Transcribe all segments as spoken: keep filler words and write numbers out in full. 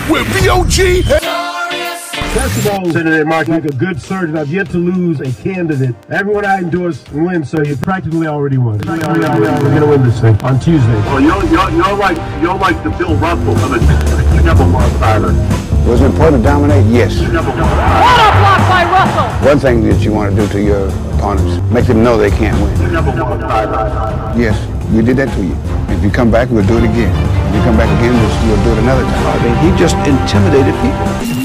with V O G. First of all, Senator Mark, like a good surgeon, I've yet to lose a candidate. Everyone I endorse wins, so you practically already won. We're going to win this thing on Tuesday. Well, you're, you're, you're like you're like the Bill Russell of the you never want silence. Was it important to dominate? Yes. You never want What a block by Russell! One thing that you want to do to your opponents, make them know they can't win. You never want silence. Yes, we did that to you. If you come back, we'll do it again. If you come back again, we'll, we'll do it another time. I mean, he just intimidated people.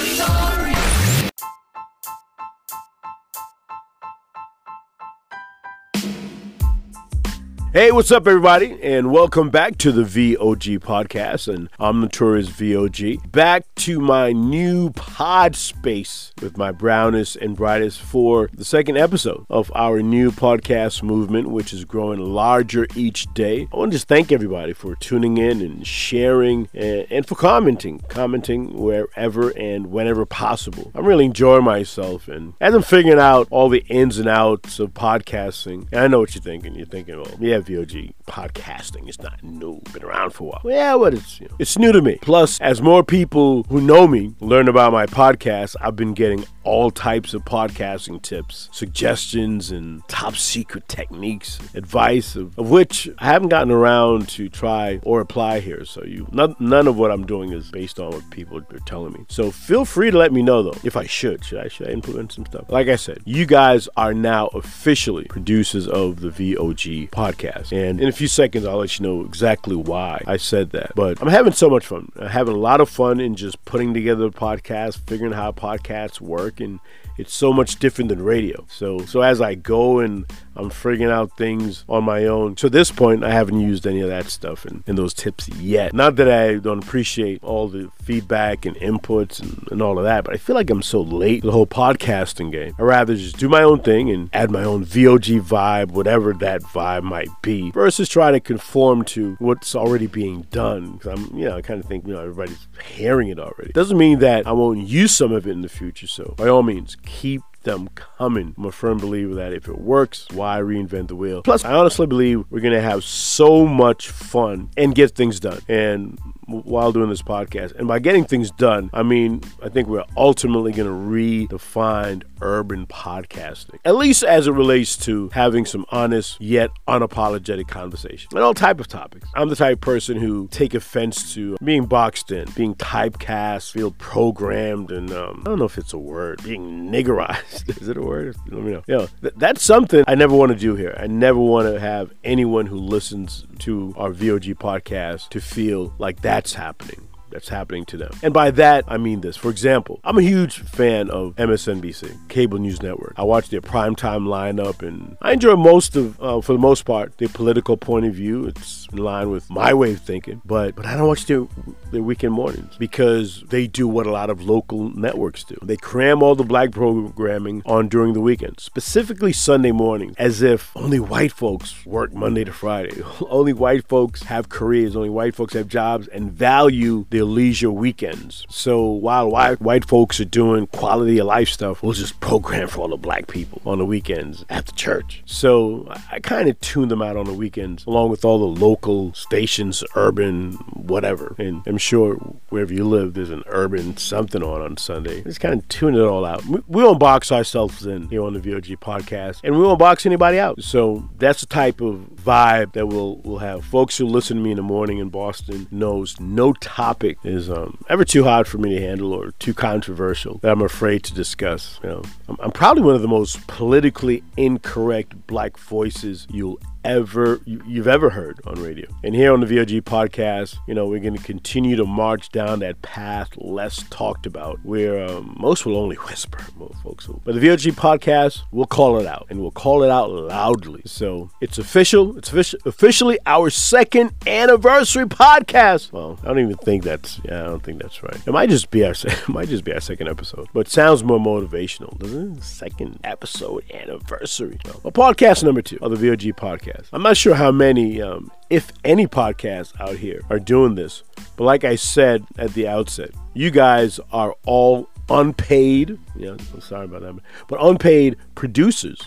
Hey, what's up, everybody, and welcome back to the V O G podcast, and I'm Notorious V O G. Back to my new pod space with my brownest and brightest for the second episode of our new podcast movement, which is growing larger each day. I want to just thank everybody for tuning in and sharing and, and for commenting, commenting wherever and whenever possible. I'm really enjoying myself, and as I'm figuring out all the ins and outs of podcasting, and I know what you're thinking. You're thinking, well, yeah, V O G podcasting is not new, been around for a while. Well, yeah, but it's you know, it's new to me. Plus, as more people who know me learn about my podcast, I've been getting all types of podcasting tips, suggestions, and top secret techniques, advice of, of which I haven't gotten around to try or apply here. So you, none, none of what I'm doing is based on what people are telling me. So feel free to let me know though if I should. Should I should I implement some stuff? Like I said, you guys are now officially producers of the V O G podcast. And in a few seconds, I'll let you know exactly why I said that. But I'm having so much fun. I'm having a lot of fun in just putting together a podcast, figuring out how podcasts work, and it's so much different than radio. So so as I go and I'm figuring out things on my own. To this point, I haven't used any of that stuff and, and those tips yet. Not that I don't appreciate all the feedback and inputs and, and all of that, but I feel like I'm so late in the whole podcasting game. I'd rather just do my own thing and add my own V O G vibe, whatever that vibe might be, versus try to conform to what's already being done. Because I'm, you know, I kind of think, you know, everybody's hearing it already. Doesn't mean that I won't use some of it in the future. So by all means, keep them coming. I'm a firm believer that if it works, why reinvent the wheel? Plus, I honestly believe we're going to have so much fun and get things done. And while doing this podcast, and by getting things done, I mean, I think we're ultimately going to redefine urban podcasting, at least as it relates to having some honest yet unapologetic conversation on all type of topics. I'm the type of person who take offense to being boxed in, being typecast, feel programmed, and um, I don't know if it's a word, being niggerized. Is it a word? Let me know. You know, th- that's something I never want to do here. I never want to have anyone who listens to our V O G podcast to feel like that's happening. That's happening to them. And by that, I mean this. For example, I'm a huge fan of M S N B C, Cable News Network. I watch their primetime lineup, and I enjoy most of, uh, for the most part, their political point of view. It's in line with my way of thinking. But but I don't watch their, their weekend mornings because they do what a lot of local networks do. They cram all the black programming on during the weekend, specifically Sunday mornings, as if only white folks work Monday to Friday. Only white folks have careers. Only white folks have jobs and value their leisure weekends. So while white, white folks are doing quality of life stuff, we'll just program for all the black people on the weekends after church. So I, I kind of tune them out on the weekends, along with all the local stations, urban, whatever. And I'm sure wherever you live, there's an urban something on on Sunday. Just kind of tune it all out. We, we won't box ourselves in here on the V O G podcast, and we won't box anybody out. So that's the type of vibe that we'll, we'll have. Folks who listen to me in the morning in Boston knows no topic is um, ever too hard for me to handle or too controversial that I'm afraid to discuss. You know, I'm, I'm probably one of the most politically incorrect black voices you'll ever you, you've ever heard on radio. And here on the V O G podcast, you know, we're going to continue to march down that path less talked about, where um, most will only whisper, most folks will. But the V O G podcast, we'll call it out, and we'll call it out loudly. So it's official. It's offici- officially our second anniversary podcast. Well, I don't even think that's. Yeah, I don't think that's right. It might just be our. It might just be our second episode, but it sounds more motivational, doesn't it? Second episode anniversary. No. Well, podcast number two of the V O G podcast. I'm not sure how many, um, if any podcasts out here are doing this, but like I said at the outset, you guys are all unpaid, yeah, I'm sorry about that, but unpaid producers,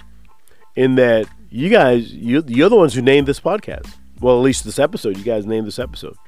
in that you guys, you, you're the ones who named this podcast. Well, at least this episode, you guys named this episode.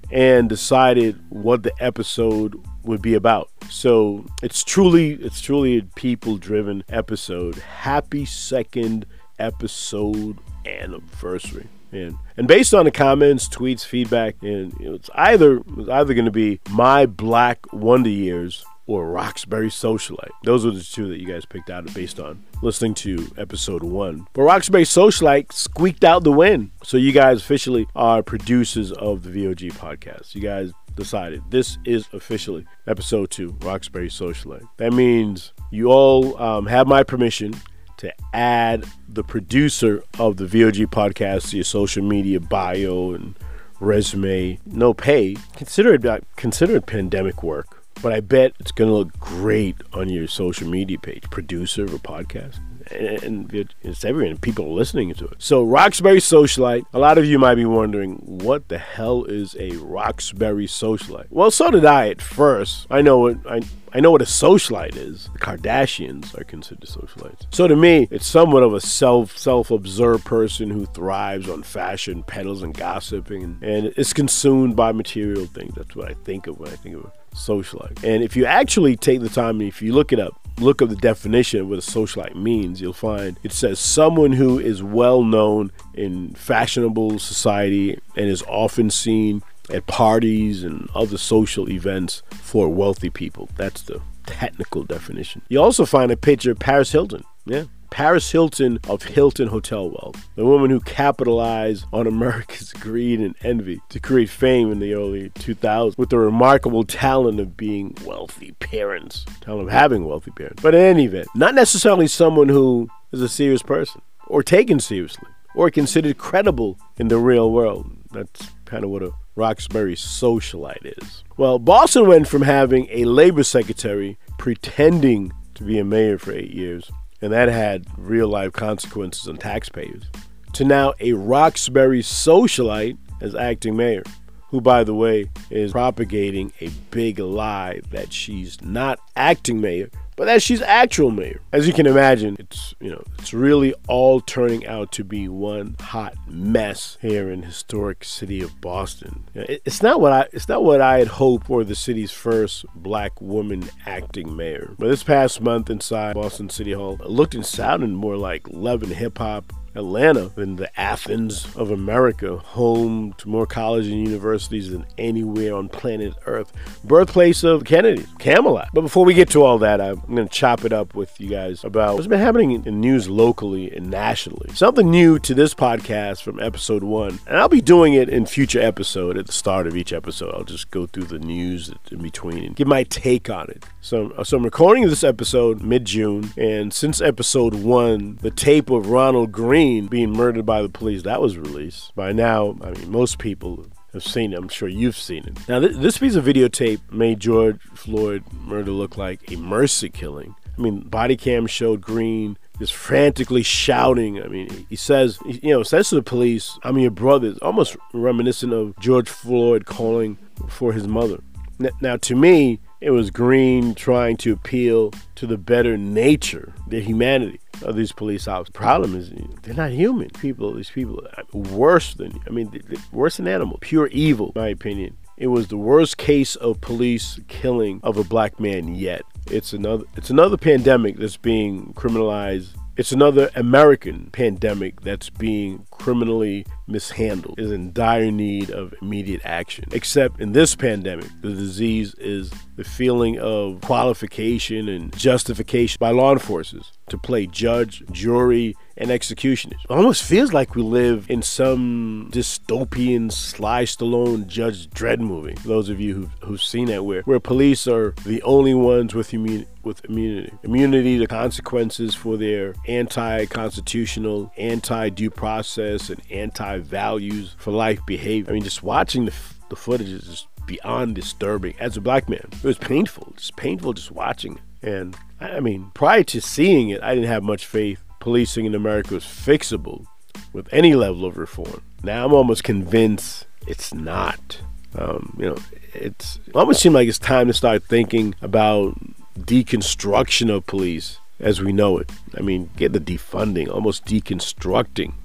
and decided what the episode would be about. So it's truly, it's truly a people-driven episode. Happy second episode anniversary. And, and based on the comments, tweets, feedback, and you know, it's either it's either going to be My Black Wonder Years or Roxbury Socialite. Those are the two that you guys picked out based on listening to episode one. But Roxbury Socialite squeaked out the win. So you guys officially are producers of the V O G podcast. You guys decided this is officially episode two, Roxbury Socialite. That means you all um, have my permission to add the producer of the V O G podcast to your social media bio and resume. No pay. Consider it, uh, consider it pandemic work. But I bet it's going to look great on your social media page. Producer of a podcast. And it's everywhere, and people are listening to it. So Roxbury Socialite, a lot of you might be wondering, what the hell is a Roxbury Socialite? Well, so did I at first. I know what I I know what a socialite is. The Kardashians are considered socialites. So to me, it's somewhat of a self self-observed person who thrives on fashion, peddles, and gossiping, and, and is consumed by material things. That's what I think of when I think of a socialite. And if you actually take the time, if you look it up, look up the definition of what a socialite means, you'll find it says someone who is well known in fashionable society and is often seen at parties and other social events for wealthy people. That's the technical definition. You also find a picture of Paris Hilton. Yeah. Paris Hilton of Hilton Hotel Wealth, the woman who capitalized on America's greed and envy to create fame in the early two thousands with the remarkable talent of being wealthy parents, talent of having wealthy parents. But in any event, not necessarily someone who is a serious person or taken seriously or considered credible in the real world. That's kind of what a Roxbury Socialite is. Well, Boston went from having a labor secretary pretending to be a mayor for eight years, and that had real-life consequences on taxpayers, to now a Roxbury Socialite as acting mayor, who, by the way, is propagating a big lie that she's not acting mayor, but that she's actual mayor. As you can imagine, it's you know it's really all turning out to be one hot mess here in historic city of Boston. It's not what I it's not what I had hoped for the city's first black woman acting mayor. But this past month inside Boston City Hall, it looked and sounded more like Love and Hip Hop Atlanta than the Athens of America, home to more colleges and universities than anywhere on planet Earth. Birthplace of Kennedy, Camelot. But before we get to all that, I'm going to chop it up with you guys about what's been happening in news locally and nationally. Something new to this podcast from episode one, and I'll be doing it in future episode at the start of each episode. I'll just go through the news in between and give my take on it. So, so I'm recording this episode mid-June, and since episode one, the tape of Ronald Green being murdered by the police, that was released. By now, I mean, most people have seen it. I'm sure you've seen it. Now, th- this piece of videotape made George Floyd murder look like a mercy killing. I mean, body cam showed Green just frantically shouting. I mean, he says, you know, says to the police, "I'm your brother." It's almost reminiscent of George Floyd calling for his mother. N- now, to me, it was Green trying to appeal to the better nature, the humanity of these police officers. The problem is they're not human. People, these people are worse than, I mean, worse than animals. Pure evil, in my opinion. It was the worst case of police killing of a black man yet. It's another, it's another pandemic that's being criminalized. It's another American pandemic that's being criminally mishandled, is in dire need of immediate action. Except in this pandemic, the disease is the feeling of qualification and justification by law enforcement to play judge, jury, and executioners. It almost feels like we live in some dystopian Sly Stallone Judge Dredd movie. For those of you who've, who've seen that, where, where police are the only ones with immunity. with immunity. Immunity to consequences for their anti-constitutional, anti-due process, and anti-values for life behavior. I mean, just watching the, f- the footage is just beyond disturbing. As a black man, it was painful. It's painful just watching it. And I mean, prior to seeing it, I didn't have much faith policing in America was fixable with any level of reform. Now I'm almost convinced it's not. Um, you know, it's it almost seems like it's time to start thinking about deconstruction of police as we know it. I mean, get the defunding, almost deconstructing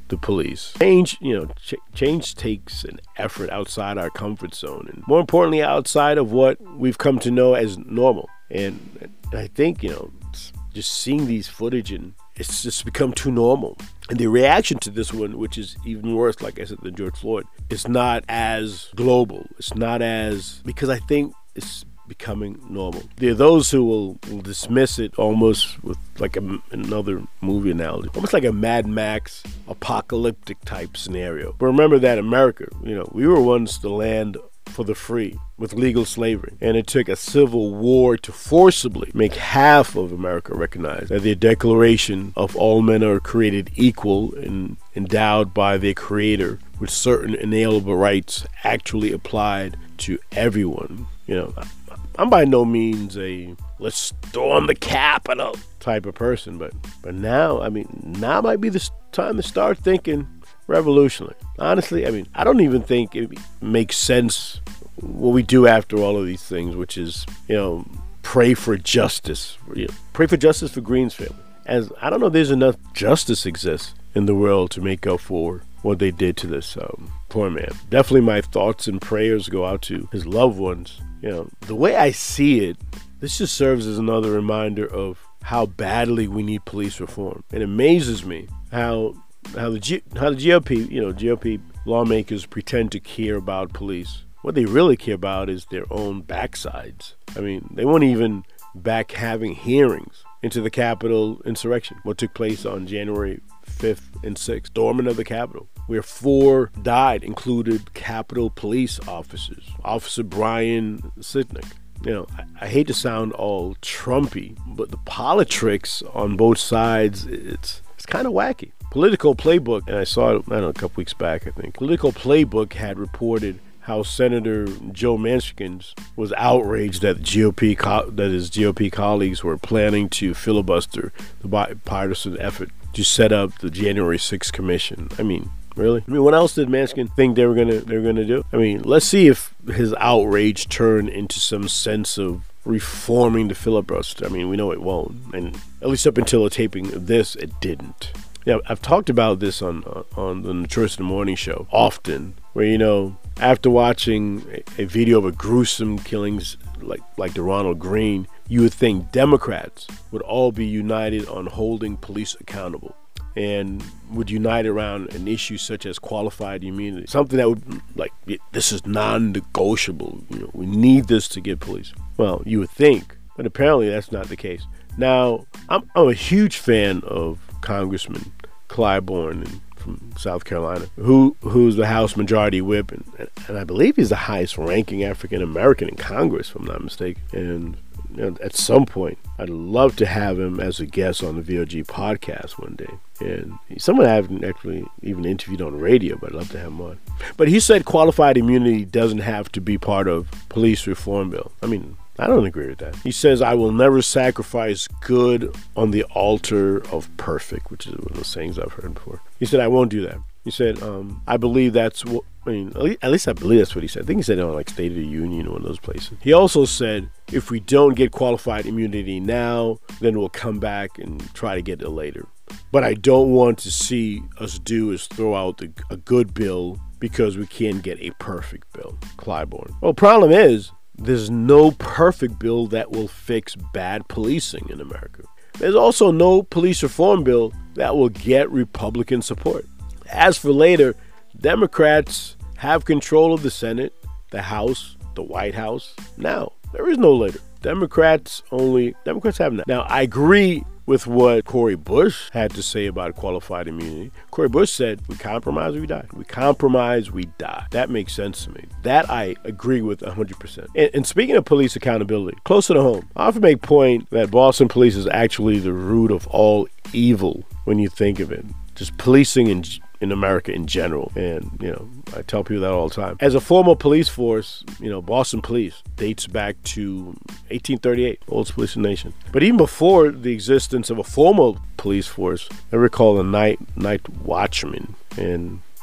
the police. Change, you know, ch- change takes an effort outside our comfort zone, and more importantly, outside of what we've come to know as normal. And I think, you know, just seeing these footage, and it's just become too normal. And the reaction to this one, which is even worse, like I said, than George Floyd, it's not as global. It's not as, because I think it's becoming normal. There are those who will, will dismiss it almost with like a, another movie analogy, almost like a Mad Max apocalyptic type scenario. But remember that America, you know, we were once the land for the free with legal slavery, and it took a civil war to forcibly make half of America recognize that the Declaration of all men are created equal and endowed by their creator with certain inalienable rights actually applied to everyone. You know, I'm by no means a let's storm the Capitol type of person, but but now, I mean, now might be the time to start thinking revolutionary. Honestly, I mean, I don't even think it makes sense what we do after all of these things, which is, you know, pray for justice. You know, pray for justice for Green's family. As I don't know, there's enough justice exists in the world to make up for what they did to this um, poor man. Definitely my thoughts and prayers go out to his loved ones. You know, the way I see it, this just serves as another reminder of how badly we need police reform. It amazes me how how the G, how the G O P, you know, G O P lawmakers pretend to care about police. What they really care about is their own backsides. I mean, they won't even back having hearings into the Capitol insurrection, what took place on January fifth and sixth, storming of the Capitol, where four died, included Capitol police officers. Officer Brian Sicknick. You know, I, I hate to sound all Trumpy, but the politics on both sides, it's it's kind of wacky. Political Playbook, and I saw it, I don't know, a couple weeks back, I think. Political Playbook had reported how Senator Joe Manchin was outraged that the G O P co- that his G O P colleagues were planning to filibuster the bipartisan effort to set up the January sixth commission. I mean, really? I mean, what else did Manchin think they were gonna they were gonna do? I mean, let's see if his outrage turned into some sense of reforming the filibuster. I mean, we know it won't, and at least up until the taping of this, it didn't. Yeah, I've talked about this on uh, on the Notorious in the Morning show often, where, you know, after watching a, a video of a gruesome killings like like the Ronald Green, you would think Democrats would all be united on holding police accountable and would unite around an issue such as qualified immunity, something that would, like, this is non-negotiable. You know, we need this to get police. Well, you would think, but apparently that's not the case. Now, I'm, I'm a huge fan of Congressman Clyburn and, from South Carolina, who who's the House Majority Whip, and, and I believe he's the highest ranking African American in Congress, if I'm not mistaken. And, you know, at some point, I'd love to have him as a guest on the V O G podcast one day. And he's someone I haven't actually even interviewed on the radio, but I'd love to have him on. But he said qualified immunity doesn't have to be part of police reform bill. I mean, I don't agree with that. He says, I will never sacrifice good on the altar of perfect, which is one of those sayings I've heard before. He said, I won't do that. He said, um, I believe that's what, I mean, at least, at least I believe that's what he said. I think he said it on like State of the Union or one of those places. He also said, if we don't get qualified immunity now, then we'll come back and try to get it later. But I don't want to see us do is throw out the, a good bill because we can't get a perfect bill. Clyburn. Well, problem is, there's no perfect bill that will fix bad policing in America. There's also no police reform bill that will get Republican support. As for later, Democrats have control of the Senate, the House, the White House. Now, there is no later. Democrats only, Democrats have that. Now, I agree with what Cori Bush had to say about qualified immunity. Cori Bush said, we compromise or we die. We compromise, we die. That makes sense to me. That I agree with one hundred percent. And, and speaking of police accountability, closer to home, I often make point that Boston police is actually the root of all evil when you think of it. Just policing in in America in general. And, you know, I tell people that all the time. As a former police force, you know, Boston Police dates back to eighteen thirty-eight, oldest police in the nation. But even before the existence of a formal police force, I recall the night night watchman. And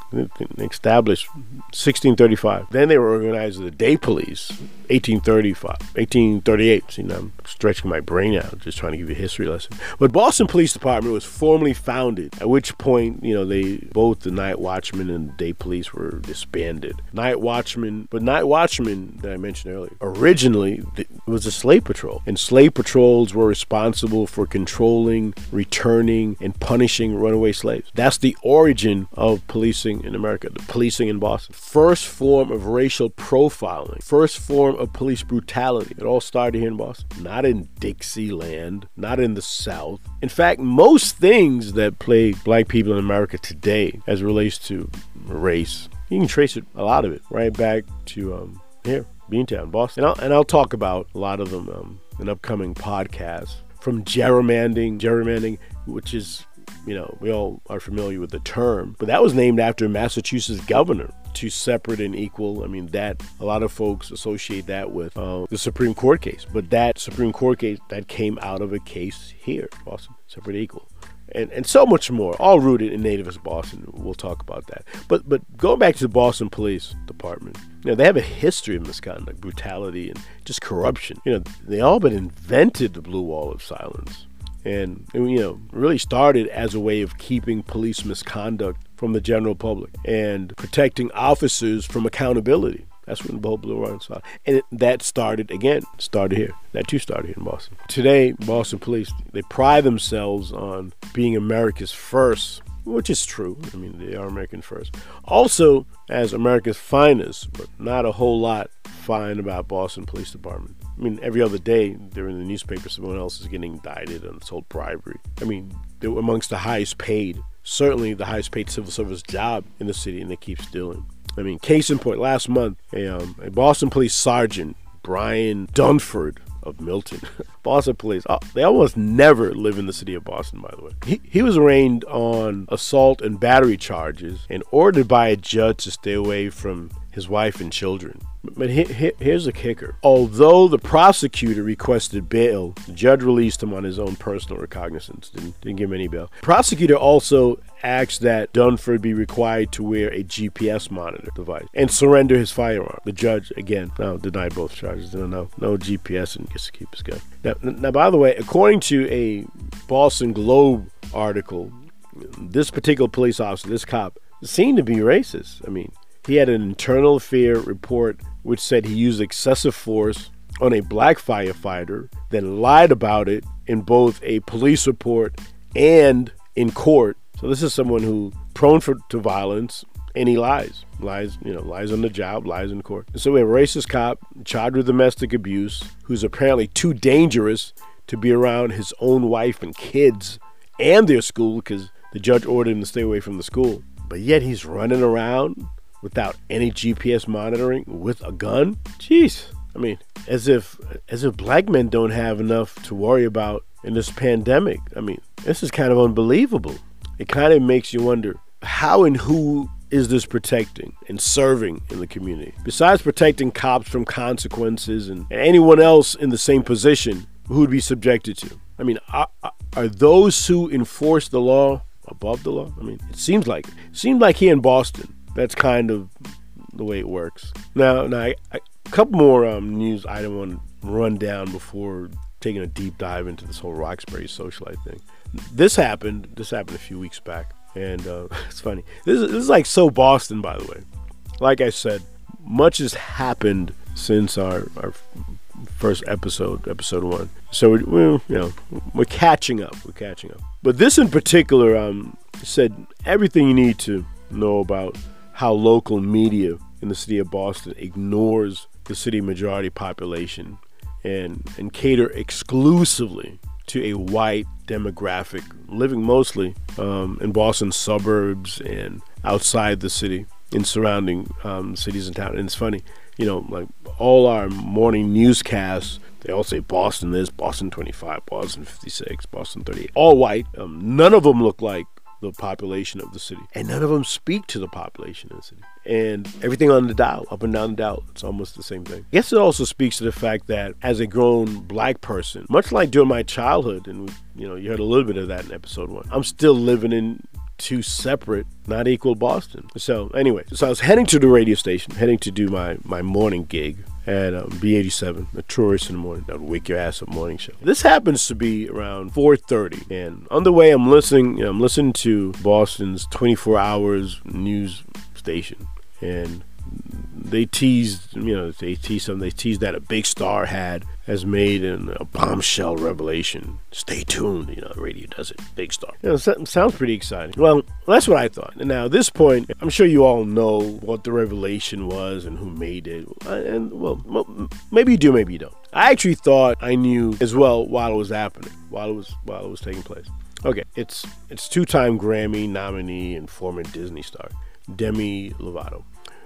established sixteen thirty-five. Then they were organized as the Day Police, eighteen thirty-five, eighteen thirty-eight. See, now I'm stretching my brain out, just trying to give you a history lesson. But Boston Police Department was formally founded, at which point, you know, they both the Night Watchman and the Day Police were disbanded. Night Watchman, but Night Watchman that I mentioned earlier, originally it was a slave patrol, and slave patrols were responsible for controlling, returning, and punishing runaway slaves. That's the origin of policing in America, the policing in Boston. First form of racial profiling, first form of police brutality. It all started here in Boston, not in Dixieland, not in the South. In fact, most things that plague black people in America today as it relates to race, you can trace it, a lot of it, right back to um, here, Beantown, Boston. And I'll, and I'll talk about a lot of them um, in upcoming podcasts. From gerrymandering, gerrymandering, which is, you know, we all are familiar with the term, but that was named after Massachusetts governor, two separate and equal. I mean, that a lot of folks associate that with uh, the Supreme Court case, but that Supreme Court case, that came out of a case here, Boston, separate and equal. And, and so much more, all rooted in nativist Boston. We'll talk about that. But but going back to the Boston Police Department, you know, they have a history of misconduct, brutality, and just corruption. You know, they all but invented the Blue Wall of Silence. And, you know, really started as a way of keeping police misconduct from the general public and protecting officers from accountability. That's when the whole Blue Wall started. And it, that started, again, started here. That too started here in Boston. Today, Boston Police, they pride themselves on being America's first, which is true. I mean, they are American first. Also, as America's finest, but not a whole lot fine about Boston Police Department. I mean, every other day, they're in the newspaper, someone else is getting indicted on assault bribery. I mean, they're amongst the highest paid, certainly the highest paid civil service job in the city, and they keep stealing. I mean, case in point, last month, a, um, a Boston Police Sergeant, Brian Dunford of Milton, Boston Police, oh, they almost never live in the city of Boston, by the way. He, he was arraigned on assault and battery charges and ordered by a judge to stay away from his wife and children. But he, he, here's the kicker. Although the prosecutor requested bail, the judge released him on his own personal recognizance. Didn't, didn't give him any bail. Prosecutor also asked that Dunford be required to wear a G P S monitor device and surrender his firearm. The judge, again, no, denied both charges. No, no, no G P S and gets to keep his gun. Now, now, by the way, according to a Boston Globe article, this particular police officer, this cop, seemed to be racist. I mean, he had an internal affair report which said he used excessive force on a black firefighter, then lied about it in both a police report and in court. So this is someone who prone for, to violence, and he lies. Lies, you know, lies on the job, lies in court. And so we have a racist cop charged with domestic abuse who's apparently too dangerous to be around his own wife and kids and their school because the judge ordered him to stay away from the school. But yet he's running around without any G P S monitoring with a gun? Jeez. I mean, as if as if black men don't have enough to worry about in this pandemic. I mean, this is kind of unbelievable. It kind of makes you wonder, how and who is this protecting and serving in the community? Besides protecting cops from consequences and, and anyone else in the same position who would be subjected to. I mean, are, are those who enforce the law above the law? I mean, it seems like it. It seems like here in Boston, that's kind of the way it works. Now, now I, I, a couple more um, news items I want to run down before taking a deep dive into this whole Roxbury socialite thing. This happened. This happened a few weeks back, and uh, it's funny. This is, this is like so Boston, by the way. Like I said, much has happened since our our first episode, episode one. So we're, we're you know we're catching up. We're catching up. But this in particular um, said everything you need to know about how local media in the city of Boston ignores the city majority population and and cater exclusively to a white demographic living mostly um, in Boston suburbs and outside the city in surrounding um, cities and towns. And it's funny, you know, like all our morning newscasts, they all say Boston this, Boston twenty-five, Boston fifty-six, Boston thirty-eight, all white. Um, none of them look like the population of the city, and none of them speak to the population of the city. And everything on the dial, up and down the dial, it's almost the same thing. I guess it also speaks to the fact that as a grown black person, much like during my childhood, and you know, you heard a little bit of that in episode one, I'm still living in two separate, not equal Boston. So anyway, so I was heading to the radio station, heading to do my, my morning gig at um, B eighty-seven, the Tourist in the Morning, that would wake your ass up morning show. This happens to be around four thirty, and on the way I'm listening, you know, I'm listening to Boston's twenty-four hours news station, and they teased, you know, they teased something. They teased that a big star had has made an, a bombshell revelation. Stay tuned, you know, the radio does it. Big star. You know, it sounds pretty exciting. Well, that's what I thought. And now, at this point, I'm sure you all know what the revelation was and who made it. And, well, maybe you do, maybe you don't. I actually thought I knew as well while it was happening, while it was while it was taking place. Okay, it's it's two-time Grammy nominee and former Disney star, Demi Lovato,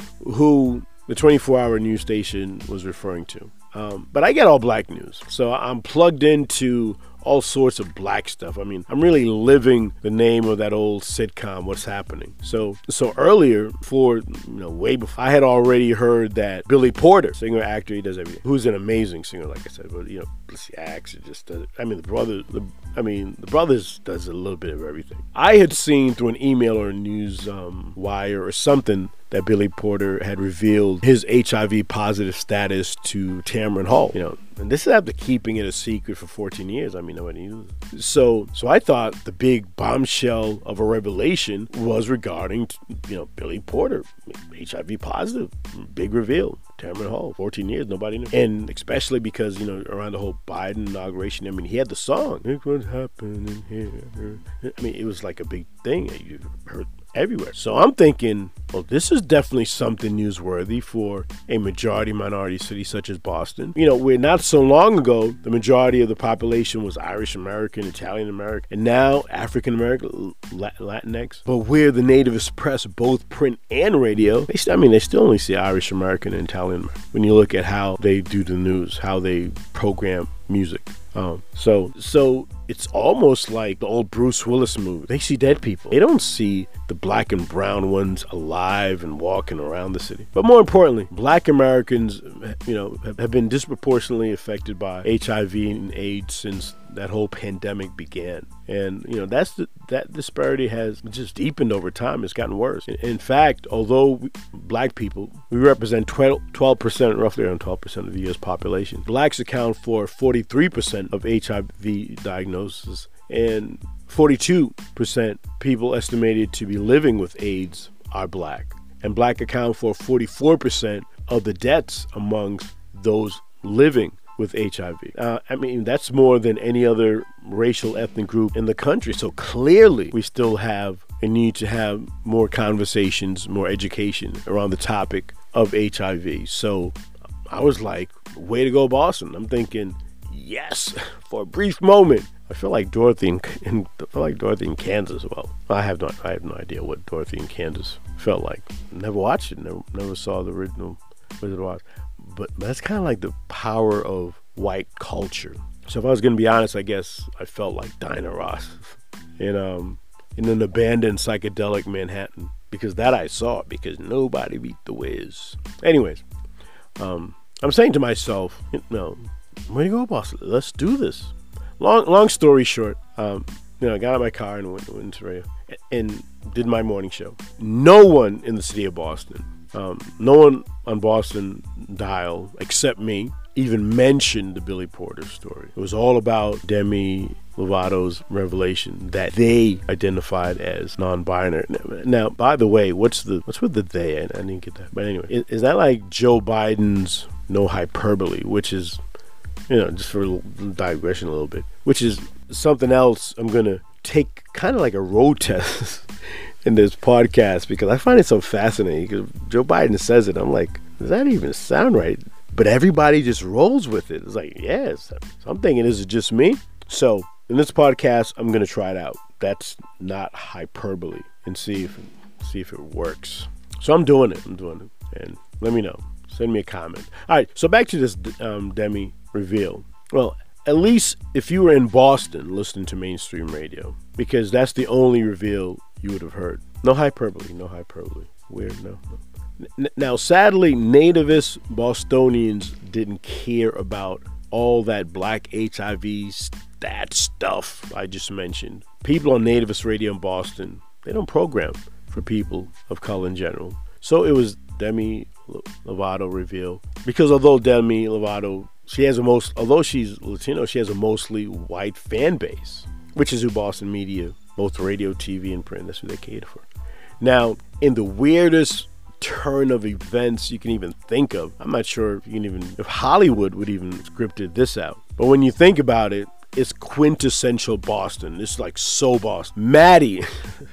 who the twenty-four hour news station was referring to. Um, but I get all black news, so I'm plugged into all sorts of black stuff. I mean, I'm really living the name of that old sitcom, What's Happening. So so earlier, for, you know, way before, I had already heard that Billy Porter, singer, actor, he does everything, who's an amazing singer, like I said, but, you know, plus he acts, it just does it. I mean, the brother, the, I mean, the brothers does a little bit of everything. I had seen through an email or a news um, wire or something that Billy Porter had revealed his H I V positive status to Tamron Hall, you know, and this is after keeping it a secret for fourteen years. I mean, nobody knew. So, so I thought the big bombshell of a revelation was regarding, you know, Billy Porter, H I V positive, big reveal. Tamron Hall, fourteen years, nobody knew. And especially because, you know, around the whole Biden inauguration, I mean, he had the song, "Look what's happening here." I mean, it was like a big thing that you heard everywhere. So I'm thinking, well, this is definitely something newsworthy for a majority minority city such as Boston. You know, where not so long ago, the majority of the population was Irish American, Italian American, and now African American, Latinx. But where the nativist press, both print and radio, they st- I mean, they still only see Irish American and Italian American when you look at how they do the news, how they program music. Um, so, so it's almost like the old Bruce Willis movie. They see dead people. They don't see the black and brown ones alive and walking around the city. But more importantly, black Americans, you know, have, have been disproportionately affected by H I V and AIDS since that whole pandemic began. And, you know, that's the, that disparity has just deepened over time. It's gotten worse. In, in fact, although we, black people, we represent twelve percent, roughly around twelve percent of the U S population, blacks account for forty-three percent of H I V diagnoses, and forty-two percent people estimated to be living with AIDS are black. And black account for forty-four percent of the deaths amongst those living with H I V. Uh, I mean, that's more than any other racial ethnic group in the country. So clearly we still have a need to have more conversations, more education around the topic of H I V. So I was like, way to go, Boston. I'm thinking, yes, for a brief moment. I feel like Dorothy in, in I feel like Dorothy in Kansas. Well, I have no I have no idea what Dorothy in Kansas felt like. Never watched it. Never never saw the original Wizard of Oz. But that's kind of like the power of white culture. So if I was going to be honest, I guess I felt like Diana Ross in um in an abandoned psychedelic Manhattan, because that I saw, because nobody beat the Wiz. Anyways, um, I'm saying to myself, you know, way to go, Boston. Let's do this. Long long story short, um, you know, I got out of my car and went, went to radio and did my morning show. No one in the city of Boston, um, no one on Boston dial except me even mentioned the Billy Porter story. It was all about Demi Lovato's revelation that they identified as non-binary. Now, by the way, what's the what's with the they? I didn't get that. But anyway, is, is that like Joe Biden's no hyperbole, which is, you know, just for a digression a little bit, which is something else I'm going to take kind of like a road test in this podcast, because I find it so fascinating, because Joe Biden says it. I'm like, does that even sound right? But everybody just rolls with it. It's like, yes. So I'm thinking, is it just me? So in this podcast, I'm going to try it out. That's not hyperbole, and see if see if it works. So I'm doing it. I'm doing it. And let me know. Send me a comment. All right. So back to this um, Demi reveal. Well, at least if you were in Boston listening to mainstream radio, because that's the only reveal you would have heard. No hyperbole. No hyperbole. Weird. No. no. Now, sadly, nativist Bostonians didn't care about all that black H I V stat stuff I just mentioned. People on nativist radio in Boston they don't program for people of color in general. So it was Demi Lovato reveal, because although Demi Lovato, she has a most, although she's Latino, she has a mostly white fan base, which is who Boston media, both radio, T V, and print, that's what they cater for. Now, in the weirdest turn of events you can even think of, I'm not sure if you can even, if Hollywood would even scripted this out, but when you think about it, it's quintessential Boston. It's like so Boston. Maddie,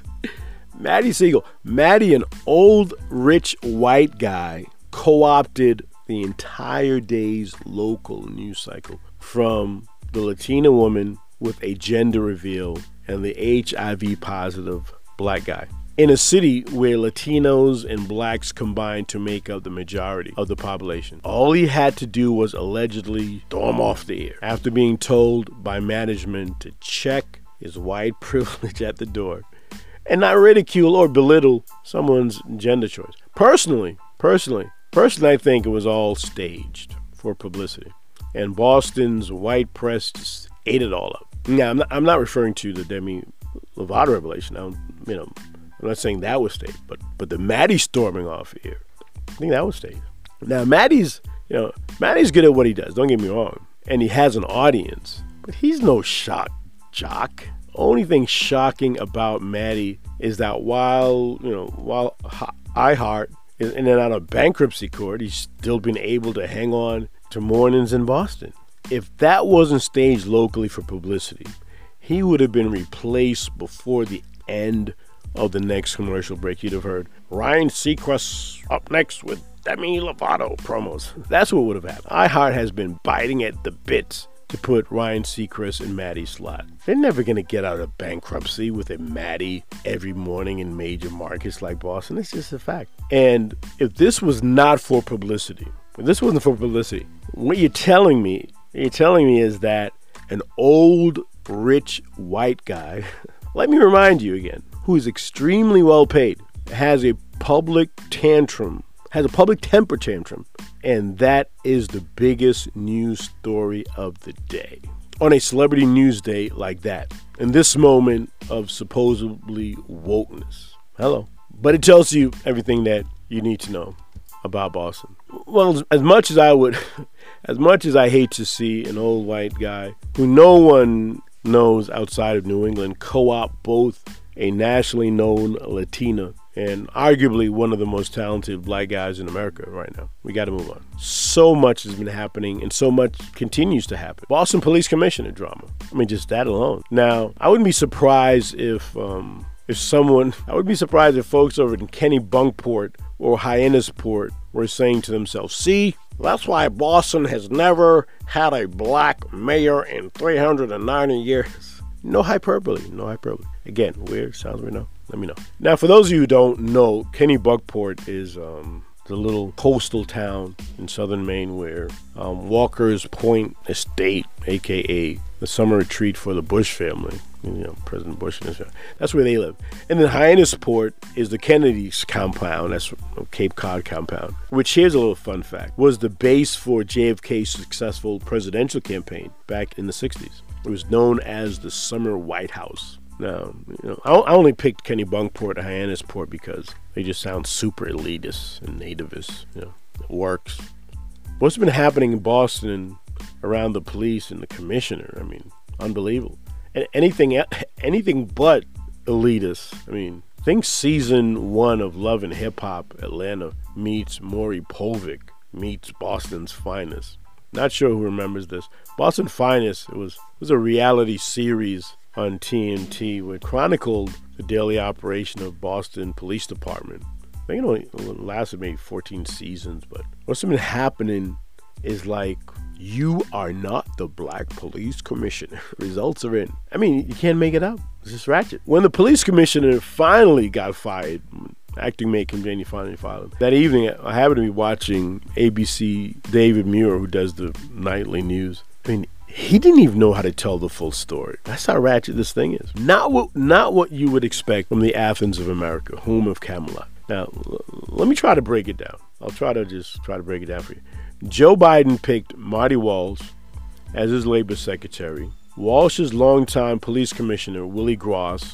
Maddie Siegel, Maddie, an old rich white guy, co-opted the entire day's local news cycle, from the Latina woman with a gender reveal and the H I V positive black guy, in a city where Latinos and blacks combined to make up the majority of the population. All he had to do was allegedly storm off the air after being told by management to check his white privilege at the door and not ridicule or belittle someone's gender choice. Personally, personally, personally, I think it was all staged for publicity, and Boston's white press just ate it all up. Now, I'm not, I'm not referring to the Demi Lovato revelation. I don't, you know, I'm not saying that was staged, but but the Maddie storming off here, I think that was staged. Now, Maddie's, you know, Maddie's good at what he does. Don't get me wrong, and he has an audience, but he's no shock jock. Only thing shocking about Maddie is that while, you know, while iHeart is in and out of bankruptcy court, he's still been able to hang on to mornings in Boston. If that wasn't staged locally for publicity, he would have been replaced before the end of the next commercial break. You'd have heard Ryan Seacrest up next with Demi Lovato promos. That's what would have happened. iHeart has been biting at the bits to put Ryan Seacrest in Maddie's slot. They're never going to get out of bankruptcy with a Maddie every morning in major markets like Boston. It's just a fact. And if this was not for publicity, if this wasn't for publicity, what you're telling me, what you're telling me is that an old, rich, white guy, let me remind you again, who is extremely well paid, has a public tantrum, has a public temper tantrum, and that is the biggest news story of the day. On a celebrity news day like that, in this moment of supposedly wokeness. Hello. But it tells you everything that you need to know about Boston. Well, as much as I would, as much as I hate to see an old white guy who no one knows outside of New England co-opt both a nationally known Latina and arguably one of the most talented black guys in America right now. We got to move on. So much has been happening, and so much continues to happen. Boston Police Commissioner drama. I mean, just that alone. Now, I wouldn't be surprised if um, if someone, I would be surprised if folks over in Kennebunkport or Hyannisport were saying to themselves, see, that's why Boston has never had a black mayor in three hundred ninety years. No hyperbole, no hyperbole. Again, weird, sounds weird, no? Let me know. Now, for those of you who don't know, Kennebunkport is um, the little coastal town in southern Maine where um, Walker's Point Estate, a k a the summer retreat for the Bush family, you know, President Bush and his family, that's where they live. And then Hyannisport is the Kennedy's compound, that's Cape Cod compound, which, here's a little fun fact, was the base for J F K's successful presidential campaign back in the sixties. It was known as the Summer White House. Now, you know, I only picked Kennebunkport and Hyannisport because they just sound super elitist and nativist. You know, it works. What's been happening in Boston around the police and the commissioner? I mean, unbelievable. And anything, anything but elitist. I mean, think season one of Love and Hip Hop Atlanta meets Maury Povich meets Boston's Finest. Not sure who remembers this. Boston Finest, it was it was a reality series on T N T which chronicled the daily operation of Boston Police Department. I think it only lasted maybe fourteen seasons, but what's been happening is like, you are not the black police commissioner. Results are in. I mean, you can't make it up. It's just ratchet. When the police commissioner finally got fired, acting mate Janie finally fired him. That evening, I happened to be watching A B C David Muir, who does the nightly news. I mean, he didn't even know how to tell the full story. That's how ratchet this thing is. Not what, not what you would expect from the Athens of America, home of Camelot. Now, l- let me try to break it down. I'll try to just try to break it down for you. Joe Biden picked Marty Walsh as his labor secretary. Walsh's longtime police commissioner, Willie Gross,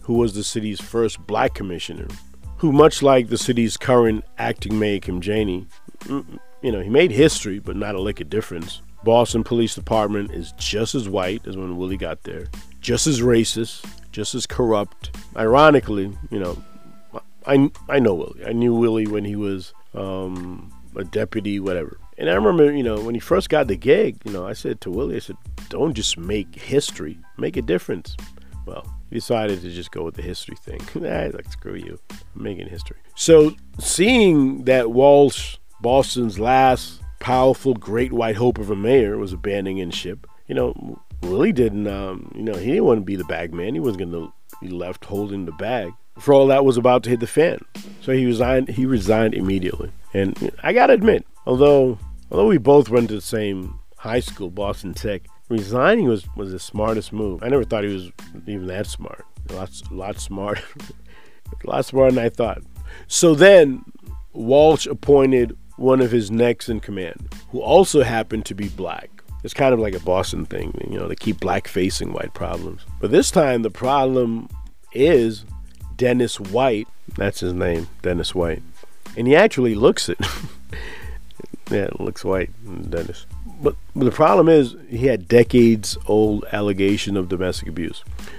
who was the city's first black commissioner, who, much like the city's current acting mayor, Kim Janey, you know, he made history, but not a lick of difference. Boston Police Department is just as white as when Willie got there, just as racist, just as corrupt. Ironically, you know, I, I know Willie. I knew Willie when he was um, a deputy, whatever. And I remember, you know, when he first got the gig, you know, I said to Willie, I said, don't just make history, make a difference. Well, he decided to just go with the history thing. Nah, like, screw you, I'm making history. So seeing that Walsh, Boston's last powerful great white hope of a mayor, was abandoning ship, you know, Willie didn't, um, you know, he didn't want to be the bag man. He wasn't going to be left holding the bag. For all that was about to hit the fan. So he resigned, he resigned immediately. And I got to admit, although although we both went to the same high school, Boston Tech, resigning was, was the smartest move. I never thought he was even that smart. A lot, a lot smarter. a lot smarter than I thought. So then Walsh appointed one of his next in command, who also happened to be black. It's kind of like a Boston thing, you know, they keep black facing white problems. But this time the problem is Dennis White. That's his name, Dennis White. And he actually looks it. Yeah, it looks white, Dennis. But, but the problem is he had decades old allegation of domestic abuse.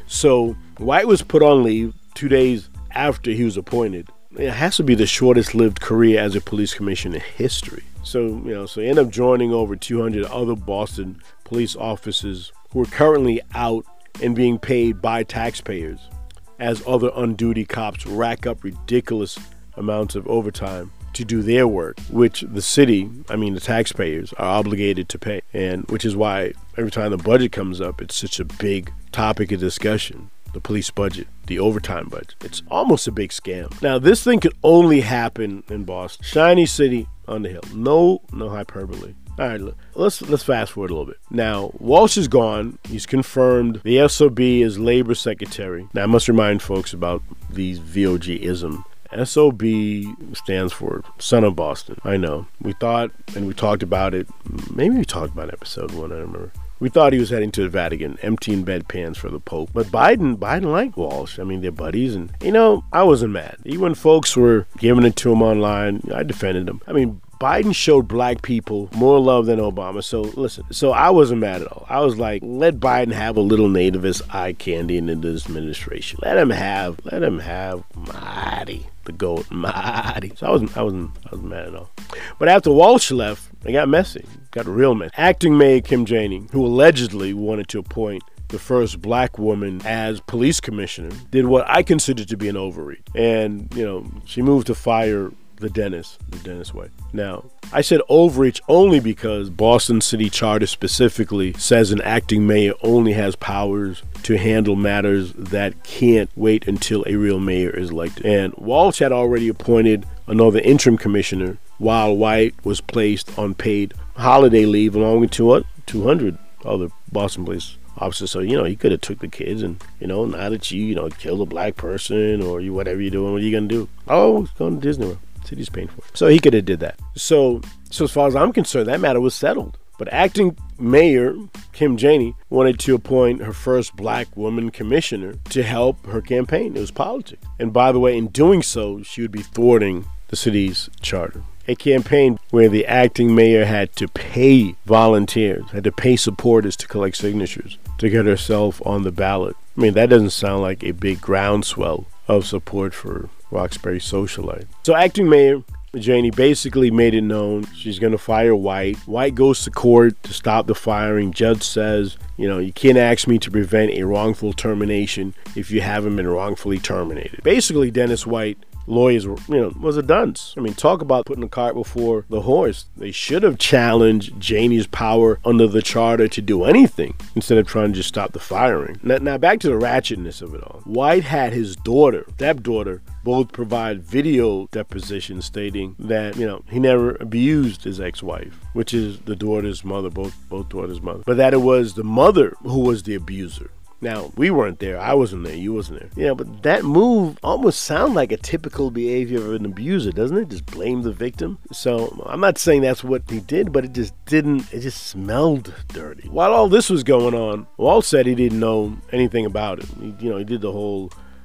So White was put on leave two days after he was appointed. It has to be the shortest lived career as a police commissioner in history. So, you know, so he ended up joining over two hundred other Boston police officers who are currently out and being paid by taxpayers as other on-duty cops rack up ridiculous amounts of overtime to do their work, which the city, I mean the taxpayers, are obligated to pay. And which is why every time the budget comes up, it's such a big topic of discussion. The police budget, the overtime budget. It's almost a big scam. Now, this thing could only happen in Boston. Shiny city on the hill. No, no hyperbole. All right, let's let's fast forward a little bit. Now, Walsh is gone. He's confirmed the S O B is labor secretary. Now, I must remind folks about these V O G-ism. S O B stands for Son of Boston. I know. We thought, and we talked about it, maybe we talked about episode one, I don't remember. We thought he was heading to the Vatican, emptying bedpans for the Pope. But Biden, Biden liked Walsh. I mean, they're buddies. And, you know, I wasn't mad. Even when folks were giving it to him online, I defended him. I mean, Biden showed black people more love than Obama. So, listen, so I wasn't mad at all. I was like, let Biden have a little nativist eye candy in this administration. Let him have, let him have Marty, the goat, Marty. So I wasn't, I wasn't, I wasn't mad at all. But after Walsh left, it got messy. Got real messy. Acting Mayor Kim Janey, who allegedly wanted to appoint the first black woman as police commissioner, did what I consider to be an overreach. And, you know, she moved to fire the Dennis, the Dennis White. Now, I said overreach only because Boston City Charter specifically says an acting mayor only has powers to handle matters that can't wait until a real mayor is elected. And Walsh had already appointed another interim commissioner while White was placed on paid holiday leave along with two hundred other Boston police officers. So, you know, he could have took the kids and, you know, now that you, you know, killed a black person or you whatever you're doing, what are you going to do? Oh, it's going to Disney World. City's paying for it. So he could have did that. So, so as far as I'm concerned, that matter was settled. But acting mayor Kim Janey wanted to appoint her first black woman commissioner to help her campaign. It was politics. And by the way, in doing so, she would be thwarting the city's charter. A campaign where the acting mayor had to pay volunteers, had to pay supporters to collect signatures to get herself on the ballot. I mean, that doesn't sound like a big groundswell of support for Roxbury socialite. So acting mayor Janey basically made it known she's going to fire White. White goes to court to stop the firing. Judge says, you know, you can't ask me to prevent a wrongful termination if you haven't been wrongfully terminated. Basically, Dennis White lawyers, you know, was a dunce. I mean, talk about putting the cart before the horse. They should have challenged Janey's power under the charter to do anything instead of trying to just stop the firing. Now, now back to the ratchetness of it all. White had his daughter, stepdaughter, both provide video depositions stating that, you know, he never abused his ex-wife, which is the daughter's mother, both both daughters' mother, but that it was the mother who was the abuser. Now, we weren't there. I wasn't there. You wasn't there. Yeah, but that move almost sounds like a typical behavior of an abuser, doesn't it? Just blame the victim. So I'm not saying that's what he did, but it just didn't, it just smelled dirty. While all this was going on, Walt said he didn't know anything about it. He, you know, he did the whole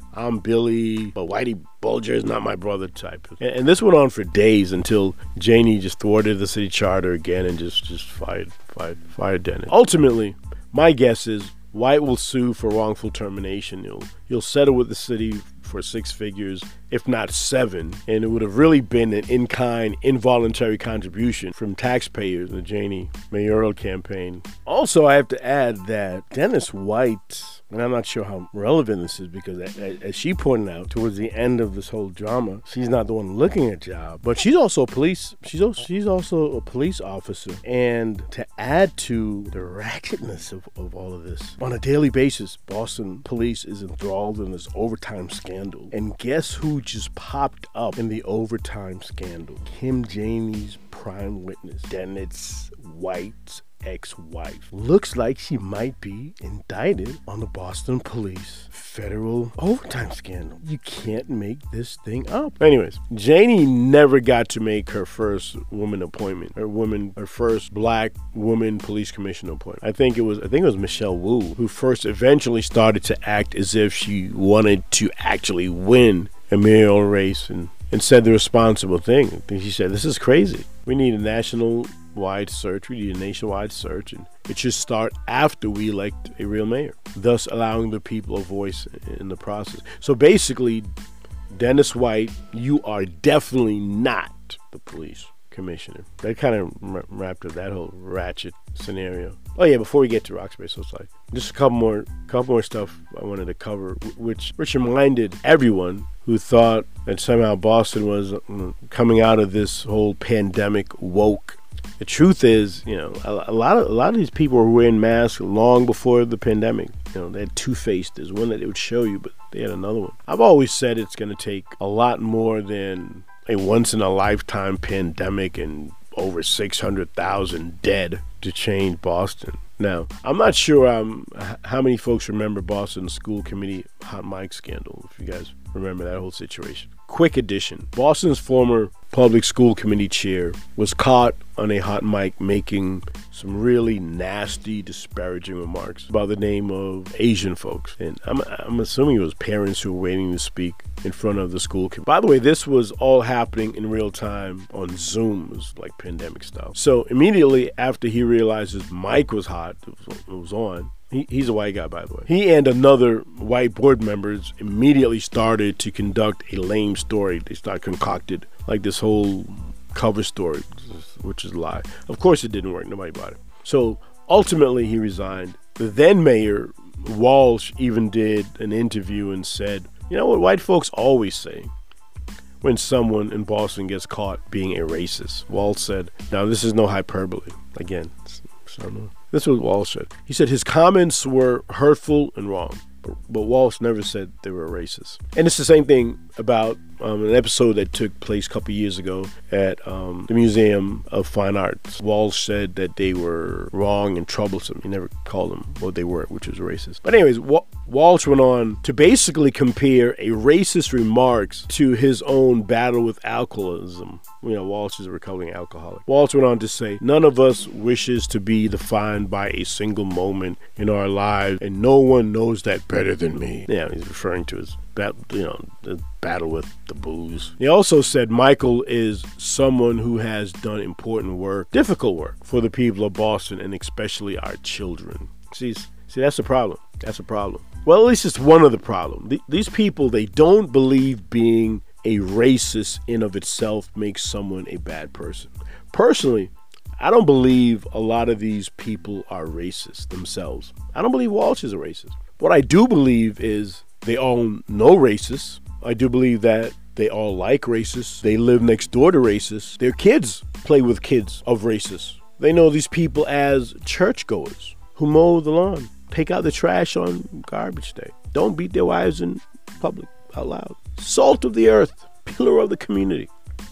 I'm Billy, but Whitey Bulger is not my brother type. And, and this went on for days until Janey just thwarted the city charter again and just, just fired, fired, fired Dennis. Ultimately, my guess is White will sue for wrongful termination. He'll, he'll settle with the city for six figures, if not seven, and it would have really been an in-kind, involuntary contribution from taxpayers in the Janey mayoral campaign. Also, I have to add that Dennis White, and I'm not sure how relevant this is because as she pointed out towards the end of this whole drama, she's not the one looking at job, but she's also a police, she's also, she's also a police officer. And to add to the ratchetness of, of all of this, on a daily basis, Boston police is enthralled in this overtime scandal. And guess who just popped up in the overtime scandal? Kim Janey's prime witness, Dennis White's ex-wife. Looks like she might be indicted on the Boston police federal overtime scandal. You can't make this thing up. Anyways, Janey never got to make her first woman appointment, her woman, her first black woman police commissioner appointment. I think it was, I think it was Michelle Wu who first eventually started to act as if she wanted to actually win a mayoral race and, and said the responsible thing. She said, "This is crazy. We need a national wide search. We need a nationwide search, and it should start after we elect a real mayor, thus allowing the people a voice in the process." So basically, Dennis White, you are definitely not the police commissioner. That kind of wrapped up that whole ratchet scenario. Oh yeah, before we get to Roxbury Society, just a couple more, couple more stuff I wanted to cover, which which reminded everyone who thought that somehow Boston was coming out of this whole pandemic woke. The truth is, you know, a, a lot of a lot of these people were wearing masks long before the pandemic. You know, they had two-faced. There's one that it would show you, but they had another one. I've always said it's going to take a lot more than a once-in-a-lifetime pandemic and over six hundred thousand dead to change Boston. Now, I'm not sure um, how many folks remember Boston School Committee hot mic scandal, if you guys remember that whole situation. Quick addition. Boston's former public school committee chair was caught on a hot mic making some really nasty, disparaging remarks about the name of Asian folks. And I'm, I'm assuming it was parents who were waiting to speak in front of the school committee. By the way, this was all happening in real time on Zoom. It was like pandemic style. So immediately after he realized his mic was hot, it was, it was on, He, he's a white guy, by the way. He and another white board members immediately started to conduct a lame story. They started concocted like this whole cover story, which is a lie. Of course it didn't work. Nobody bought it. So ultimately he resigned. The then mayor, Walsh, even did an interview and said, you know what white folks always say when someone in Boston gets caught being a racist? Walsh said, now this is no hyperbole. Again, I don't know. This is what Walsh said. He said his comments were hurtful and wrong, but, but Walsh never said they were racist. And it's the same thing about um, an episode that took place a couple years ago at um, the Museum of Fine Arts. Walsh said that they were wrong and troublesome. He never called them what they were, which was racist. But anyways, Wa- Walsh went on to basically compare a racist remarks to his own battle with alcoholism. You know, Walsh is a recovering alcoholic. Walsh went on to say, none of us wishes to be defined by a single moment in our lives, and no one knows that better than me. Yeah, he's referring to his bat, you know, the battle with the booze. He also said Michael is someone who has done important work, difficult work, for the people of Boston and especially our children. See, see, that's the problem. That's a problem. Well, at least it's one of the problems. These people, they don't believe being a racist in of itself makes someone a bad person. Personally, I don't believe a lot of these people are racist themselves. I don't believe Walsh is a racist. What I do believe is they all know racists. I do believe that they all like racists. They live next door to racists. Their kids play with kids of racists. They know these people as churchgoers who mow the lawn, take out the trash on garbage day, don't beat their wives in public out loud. Salt of the earth, pillar of the community.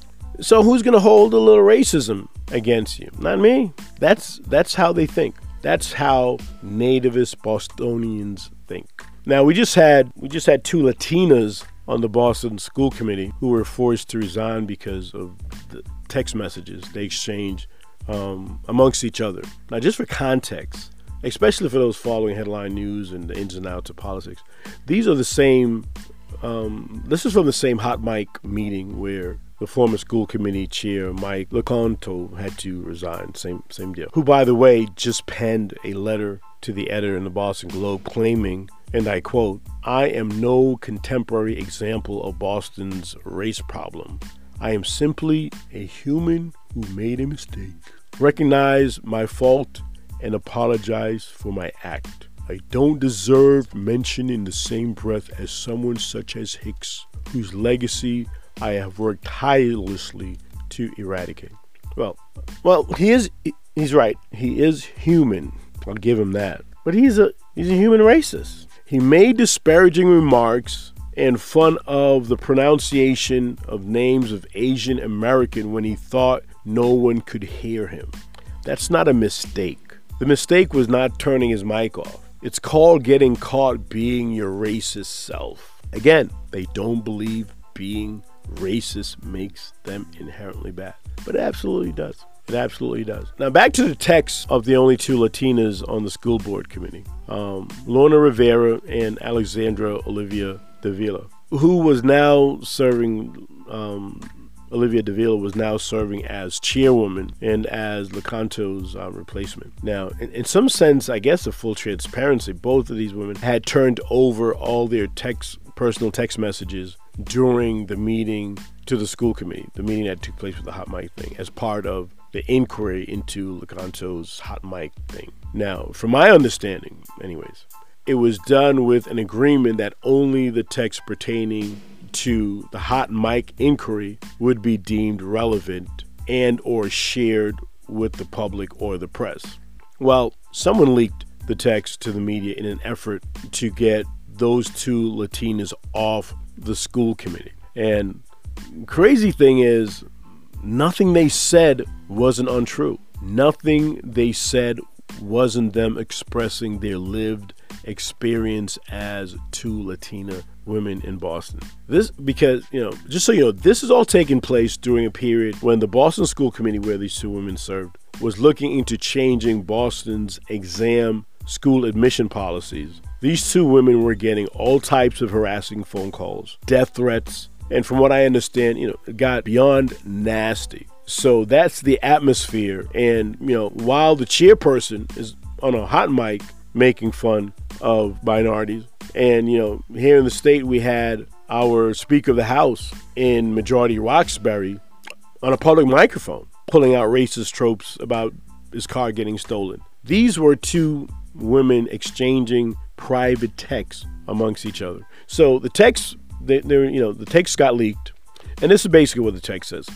So who's going to hold a little racism against you? Not me. That's that's how they think. That's how nativist Bostonians think. Now we just had we just had two Latinas on the Boston School Committee who were forced to resign because of the text messages they exchanged um, amongst each other. Now, just for context, especially for those following headline news and the ins and outs of politics, these are the same um, this is from the same hot mic meeting where the former school committee chair, Mike Lecanto, had to resign. Same same deal. Who, by the way, just penned a letter to the editor in the Boston Globe claiming, and I quote, "I am no contemporary example of Boston's race problem. I am simply a human who made a mistake. Recognize my fault and apologize for my act. I don't deserve mention in the same breath as someone such as Hicks, whose legacy I have worked tirelessly to eradicate." Well, well, he is, he's right. He is human. I'll give him that. But he's a, he's a human racist. He made disparaging remarks and fun of the pronunciation of names of Asian American when he thought no one could hear him. That's not a mistake. The mistake was not turning his mic off. It's called getting caught being your racist self. Again, they don't believe being racist makes them inherently bad. But it absolutely does. It absolutely does. Now back to the text of the only two Latinas on the school board committee. Um, Lorna Rivera and Alexandra Olivia Davila, who was now serving, um, Olivia Davila was now serving as chairwoman and as Lecanto's uh, replacement. Now, in, in some sense, I guess of full transparency, both of these women had turned over all their text, personal text messages during the meeting to the school committee, the meeting that took place with the hot mic thing, as part of the inquiry into Lecanto's hot mic thing. Now, from my understanding, anyways, it was done with an agreement that only the text pertaining to the hot mic inquiry would be deemed relevant and or shared with the public or the press. Well, someone leaked the text to the media in an effort to get those two Latinas off the school committee. And crazy thing is, nothing they said wasn't untrue. Nothing they said wasn't them expressing their lived experience as two Latina women in Boston. This, because, you know, just so you know, this is all taking place during a period when the Boston School Committee, where these two women served, was looking into changing Boston's exam school admission policies. These two women were getting all types of harassing phone calls, death threats, and from what I understand, you know, it got beyond nasty. So that's the atmosphere. And, you know, while the chairperson is on a hot mic making fun of minorities, and, you know, here in the state, we had our Speaker of the House in Majority Roxbury on a public microphone pulling out racist tropes about his car getting stolen. These were two women exchanging private texts amongst each other. So the text, they, you know, the text got leaked, and this is basically what the text says.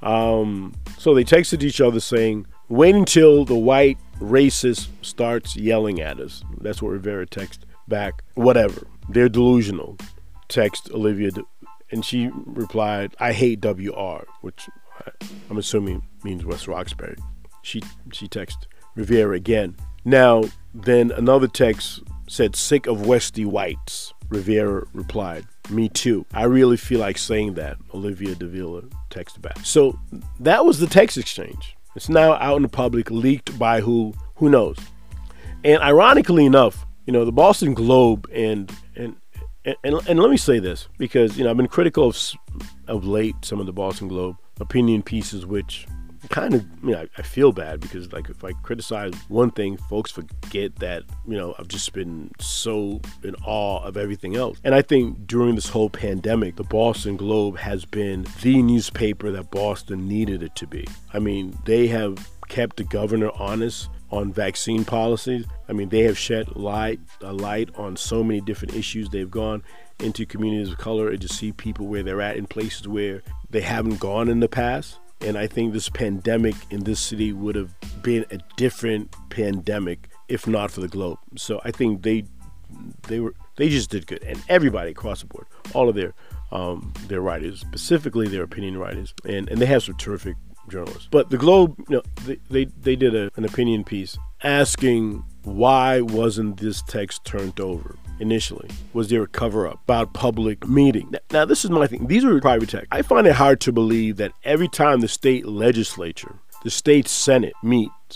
Um, so they texted each other saying, "Wait until the white racist starts yelling at us." That's what Rivera texted back. "Whatever. They're delusional." Text Olivia, and she replied, "I hate W R," which I'm assuming means West Roxbury. She she texted Rivera again. Now, then another text said, "Sick of Westy whites." Rivera replied, "Me too. I really feel like saying that." Olivia Davila texted back. So that was the text exchange. It's now out in the public, leaked by who? Who knows? And ironically enough, you know, the Boston Globe and and and, and, and let me say this, because, you know, I've been critical of of late some of the Boston Globe opinion pieces, which kind of, you know, I, I feel bad because, like, if I criticize one thing, folks forget that, you know, I've just been so in awe of everything else. And I think during this whole pandemic, the Boston Globe has been the newspaper that Boston needed it to be. I mean, they have kept the governor honest on vaccine policies. I mean, they have shed light a light on so many different issues. They've gone into communities of color and to see people where they're at in places where they haven't gone in the past. And I think this pandemic in this city would have been a different pandemic if not for the Globe. So I think they they were they just did good, and everybody across the board, all of their um, their writers, specifically their opinion writers, and, and they have some terrific journalists. But the Globe, you know, they they, they did a, an opinion piece asking, why wasn't this text turned over initially? Was there a cover-up about public meeting? Now, now, this is my thing. These are private texts. I find it hard to believe that every time the state legislature, the state Senate meets,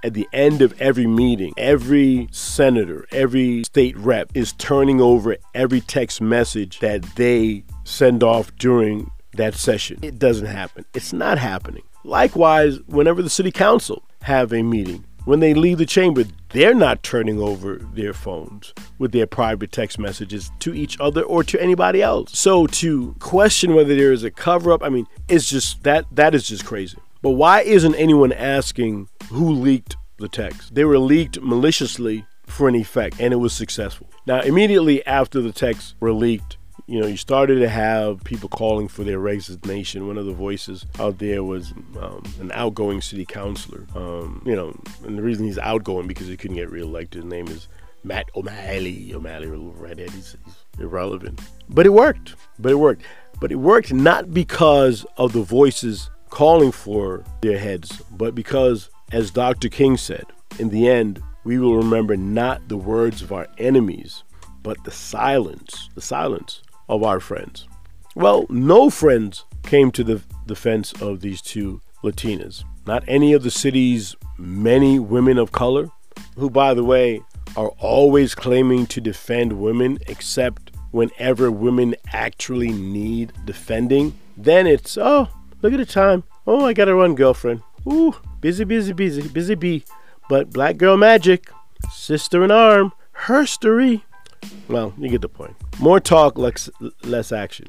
at the end of every meeting, every senator, every state rep is turning over every text message that they send off during that session. It doesn't happen. It's not happening. Likewise, whenever the city council have a meeting, when they leave the chamber, they're not turning over their phones with their private text messages to each other or to anybody else. So to question whether there is a cover-up, I mean, it's just that that is just crazy. But why isn't anyone asking who leaked the text? They were leaked maliciously for an effect, and it was successful. Now, immediately after the texts were leaked, you know, you started to have people calling for their resignation. One of the voices out there was um, an outgoing city councilor. Um, you know, and the reason he's outgoing because he couldn't get reelected. His name is Matt O'Malley. O'Malley, a little redhead. He's, he's irrelevant. But it worked. But it worked. But it worked not because of the voices calling for their heads, but because, as Doctor King said, in the end, we will remember not the words of our enemies, but the silence, the silence of our friends. Well, no friends came to the defense of these two Latinas. Not any of the city's many women of color, who, by the way, are always claiming to defend women, except whenever women actually need defending. Then it's, oh, look at the time. Oh, I gotta run, girlfriend. Ooh, busy, busy, busy, busy bee. But black girl magic, sister in arm, herstory. Well, you get the point. More talk, less, less action.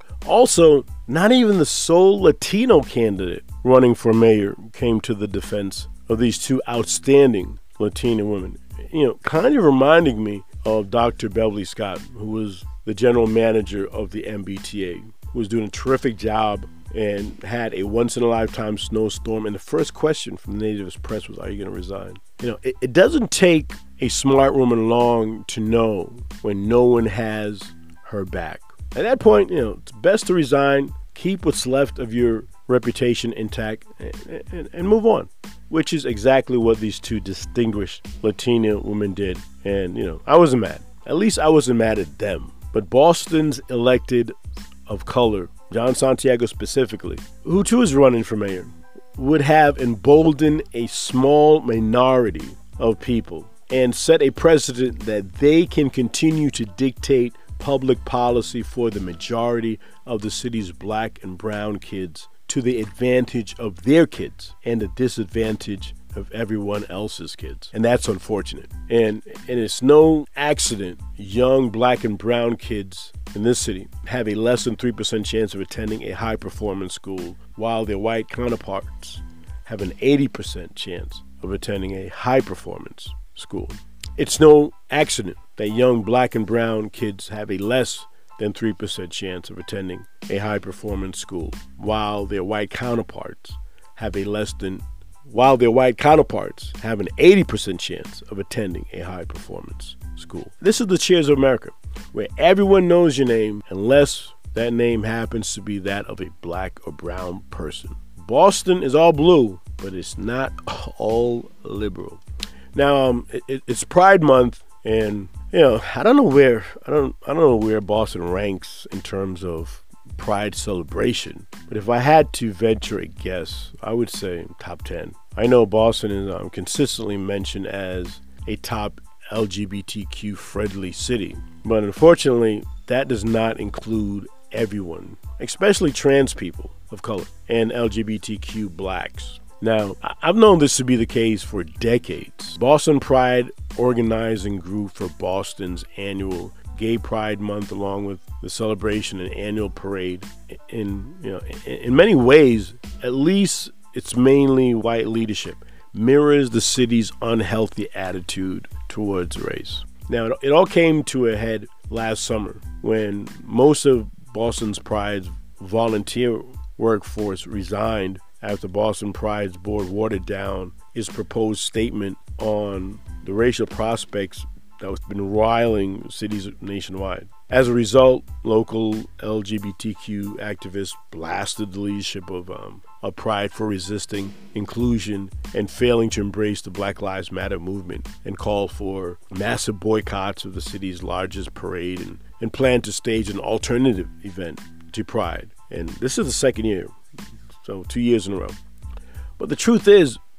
Also, not even the sole Latino candidate running for mayor came to the defense of these two outstanding Latina women. You know, kind of reminding me of Doctor Beverly Scott, who was the general manager of the M B T A, who was doing a terrific job and had a once-in-a-lifetime snowstorm. And the first question from the Natives Press was, are you going to resign? You know, it, it doesn't take a smart woman long to know when no one has her back. At that point, you know, it's best to resign, keep what's left of your reputation intact, and, and, and move on, which is exactly what these two distinguished Latina women did. And, you know, I wasn't mad. At least I wasn't mad at them. But Boston's elected of color, John Santiago specifically, who too is running for mayor, would have emboldened a small minority of people and set a precedent that they can continue to dictate public policy for the majority of the city's black and brown kids to the advantage of their kids and the disadvantage of everyone else's kids. And that's unfortunate. And and it's no accident young black and brown kids in this city have a less than three percent chance of attending a high-performance school, while their white counterparts have an eighty percent chance of attending a high-performance school. It's no accident that young black and brown kids have a less than three percent chance of attending a high-performance school, while their white counterparts have a less than while their white counterparts have an eighty percent chance of attending a high-performance school. This is the Cheers of America, where everyone knows your name unless that name happens to be that of a black or brown person. Boston is all blue, but it's not all liberal. Now, um, it, it's Pride Month, and you know, I don't know where I don't I don't know where Boston ranks in terms of Pride celebration, but if I had to venture a guess, I would say top ten. I know Boston is um, consistently mentioned as a top L G B T Q friendly city, but unfortunately, that does not include everyone, especially trans people of color and L G B T Q blacks. Now, I've known this to be the case for decades. Boston Pride organized and grew for Boston's annual Gay Pride Month, along with the celebration and annual parade. In you know, in many ways, at least it's mainly white leadership, mirrors the city's unhealthy attitude towards race. Now, it all came to a head last summer when most of Boston's Pride's volunteer workforce resigned after Boston Pride's board watered down its proposed statement on the racial prospects that has been riling cities nationwide. As a result, local L G B T Q activists blasted the leadership of, um, of Pride for resisting inclusion and failing to embrace the Black Lives Matter movement, and called for massive boycotts of the city's largest parade, and, and planned to stage an alternative event to Pride. And this is the second year, so two years in a row. But the truth is,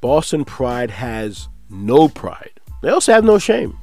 Boston Pride has no pride. They also have no shame.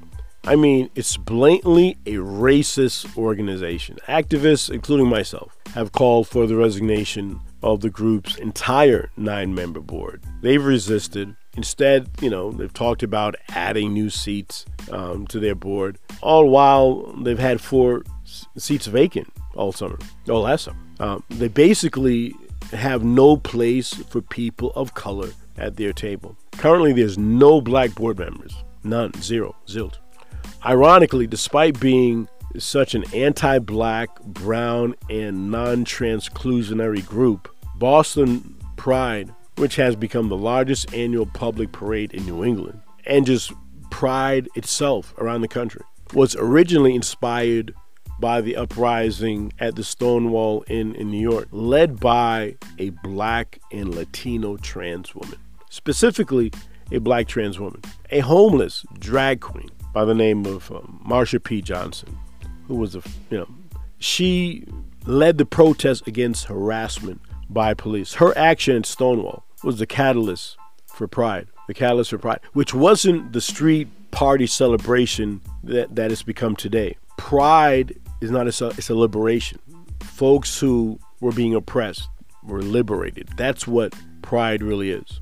I mean, it's blatantly a racist organization. Activists, including myself, have called for the resignation of the group's entire nine-member board. They've resisted. Instead, you know, they've talked about adding new seats um, to their board, all while they've had four s- seats vacant all summer, all last summer. Um, they basically have no place for people of color at their table. Currently, there's no black board members. None. Zero. Zilch. Ironically, despite being such an anti-black, brown, and non-transclusionary group, Boston Pride, which has become the largest annual public parade in New England, and just Pride itself around the country, was originally inspired by the uprising at the Stonewall Inn in New York, led by a black and Latino trans woman, specifically a black trans woman, a homeless drag queen by the name of uh, Marsha P. Johnson, who was a, you know, she led the protest against harassment by police. Her action at Stonewall was the catalyst for Pride, the catalyst for Pride, which wasn't the street party celebration that, that it's become today. Pride is not a, it's a liberation. Folks who were being oppressed were liberated. That's what Pride really is.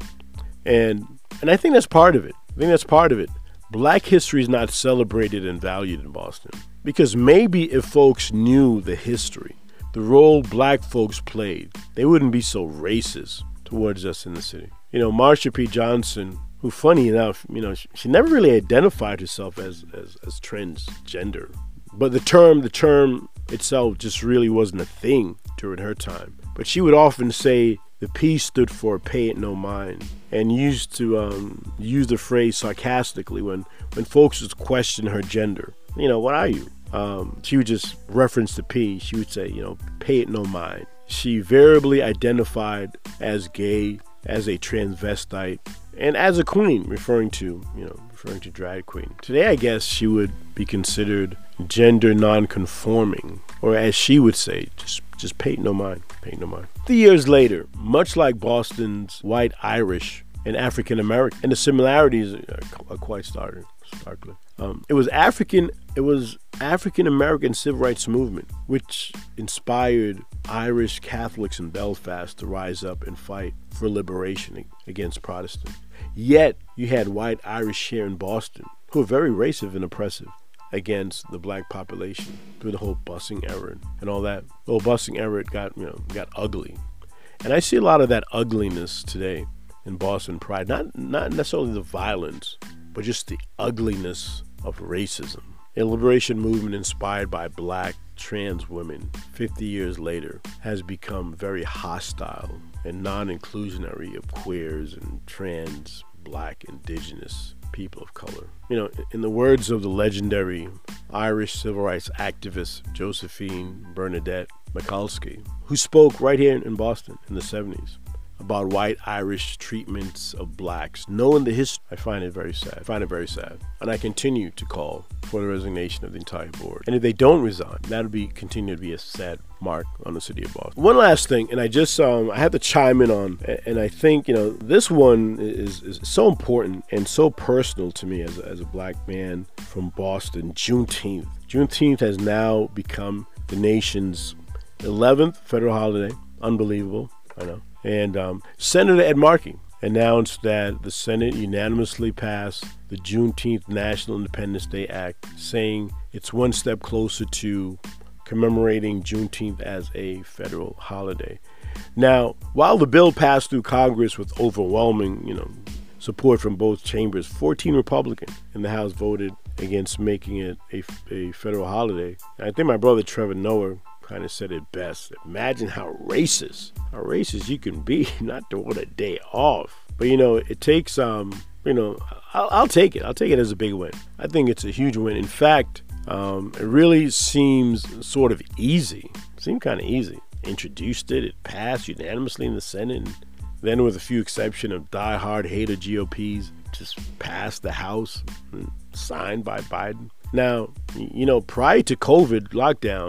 And and I think that's part of it. I think that's part of it. Black history is not celebrated and valued in Boston because maybe if folks knew the history, the role black folks played, they wouldn't be so racist towards us in the city. You know, Marsha P. Johnson, who, funny enough, you know, she, she never really identified herself as, as as transgender, but the term the term itself just really wasn't a thing during her time. But she would often say the P stood for pay it no mind, and used to um, use the phrase sarcastically when when folks would question her gender. You know, what are you? Um, she would just reference the P. She would say, you know, pay it no mind. She variably identified as gay, as a transvestite, and as a queen, referring to, you know, referring to drag queen. Today, I guess she would be considered gender non-conforming, or as she would say, just just pay it no mind, pay it no mind. Three years later, much like Boston's white Irish and African American, and the similarities are, are quite startling. Starkly. Um, it was African. It was African American civil rights movement which inspired Irish Catholics in Belfast to rise up and fight for liberation against Protestants. Yet you had white Irish here in Boston who were very racist and oppressive against the black population through the whole busing era and all that. The whole busing era got you know got ugly, and I see a lot of that ugliness today in Boston Pride. Not not necessarily the violence, but just the ugliness of racism. A liberation movement inspired by black trans women fifty years later has become very hostile and non-inclusionary of queers and trans, black, indigenous people of color. You know, in the words of the legendary Irish civil rights activist Josephine Bernadette Mikulski, who spoke right here in Boston in the seventies, about white Irish treatments of blacks, knowing the history, I find it very sad. I find it very sad. And I continue to call for the resignation of the entire board. And if they don't resign, that'll be continue to be a sad mark on the city of Boston. One last thing, and I just um I have to chime in on, and I think, you know, this one is, is so important and so personal to me as a, as a black man from Boston. Juneteenth. Juneteenth has now become the nation's eleventh federal holiday. Unbelievable, I know. And um, Senator Ed Markey announced that the Senate unanimously passed the Juneteenth National Independence Day Act, saying it's one step closer to commemorating Juneteenth as a federal holiday. Now, while the bill passed through Congress with overwhelming, you know, support from both chambers, fourteen Republicans in the House voted against making it a, a federal holiday. And I think my brother Trevor Noah kind of said it best. Imagine how racist, how racist you can be not to want a day off. But, you know, it takes, um, you know, I'll, I'll take it. I'll take it as a big win. I think it's a huge win. In fact, um, it really seems sort of easy. It seemed kind of easy. Introduced it, it passed unanimously in the Senate, and then with a few exceptions of die-hard hater G O Ps, just passed the House and signed by Biden. Now, you know, prior to COVID lockdown,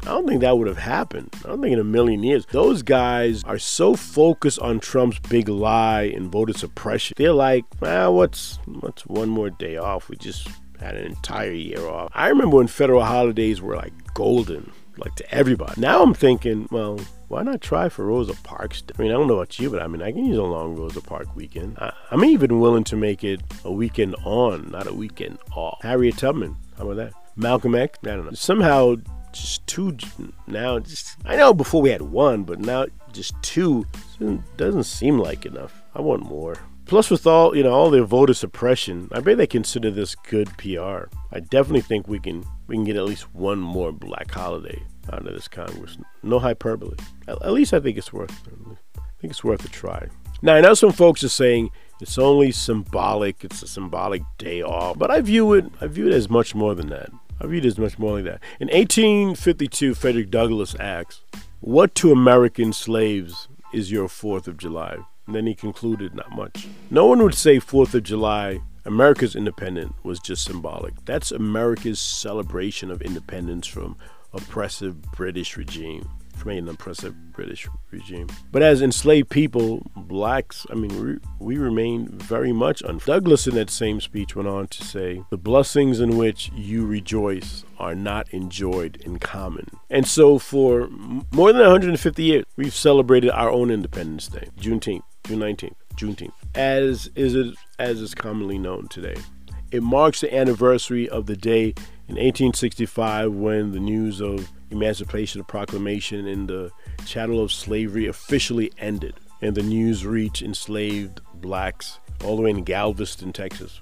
I don't think that would have happened. I don't think in a million years. Those guys are so focused on Trump's big lie and voter suppression. They're like, well, what's what's one more day off? We just had an entire year off. I remember when federal holidays were like golden, like to everybody. Now I'm thinking, well, why not try for Rosa Parks? I mean, I don't know about you, but I mean, I can use a long Rosa Park weekend. I, I'm even willing to make it a weekend on, not a weekend off. Harriet Tubman, how about that? Malcolm X, I don't know. Somehow, just two now. Just I know before we had one, but now just two doesn't seem like enough. I want more. Plus, with all you know, all their voter suppression, I bet they consider this good P R. I definitely think we can we can get at least one more black holiday out of this Congress. No hyperbole. At, at least I think it's worth. I think it's worth a try. Now I know some folks are saying it's only symbolic. It's a symbolic day off, but I view it. I view it as much more than that. I view it as much more like that. In eighteen fifty-two, Frederick Douglass asks, "What to American slaves is your Fourth of July?" And then he concluded, not much. No one would say Fourth of July, America's independence, was just symbolic. That's America's celebration of independence from oppressive British regime, from an oppressive British regime. But as enslaved people, blacks, I mean, we, we remain very much unfree. Douglass in that same speech went on to say, "The blessings in which you rejoice are not enjoyed in common." And so for more than one hundred fifty years, we've celebrated our own Independence Day, Juneteenth, June nineteenth, Juneteenth, as is it, as is commonly known today. It marks the anniversary of the day in eighteen sixty-five when the news of Emancipation Proclamation and the chattel of slavery officially ended, and the news reached enslaved blacks all the way in Galveston, Texas,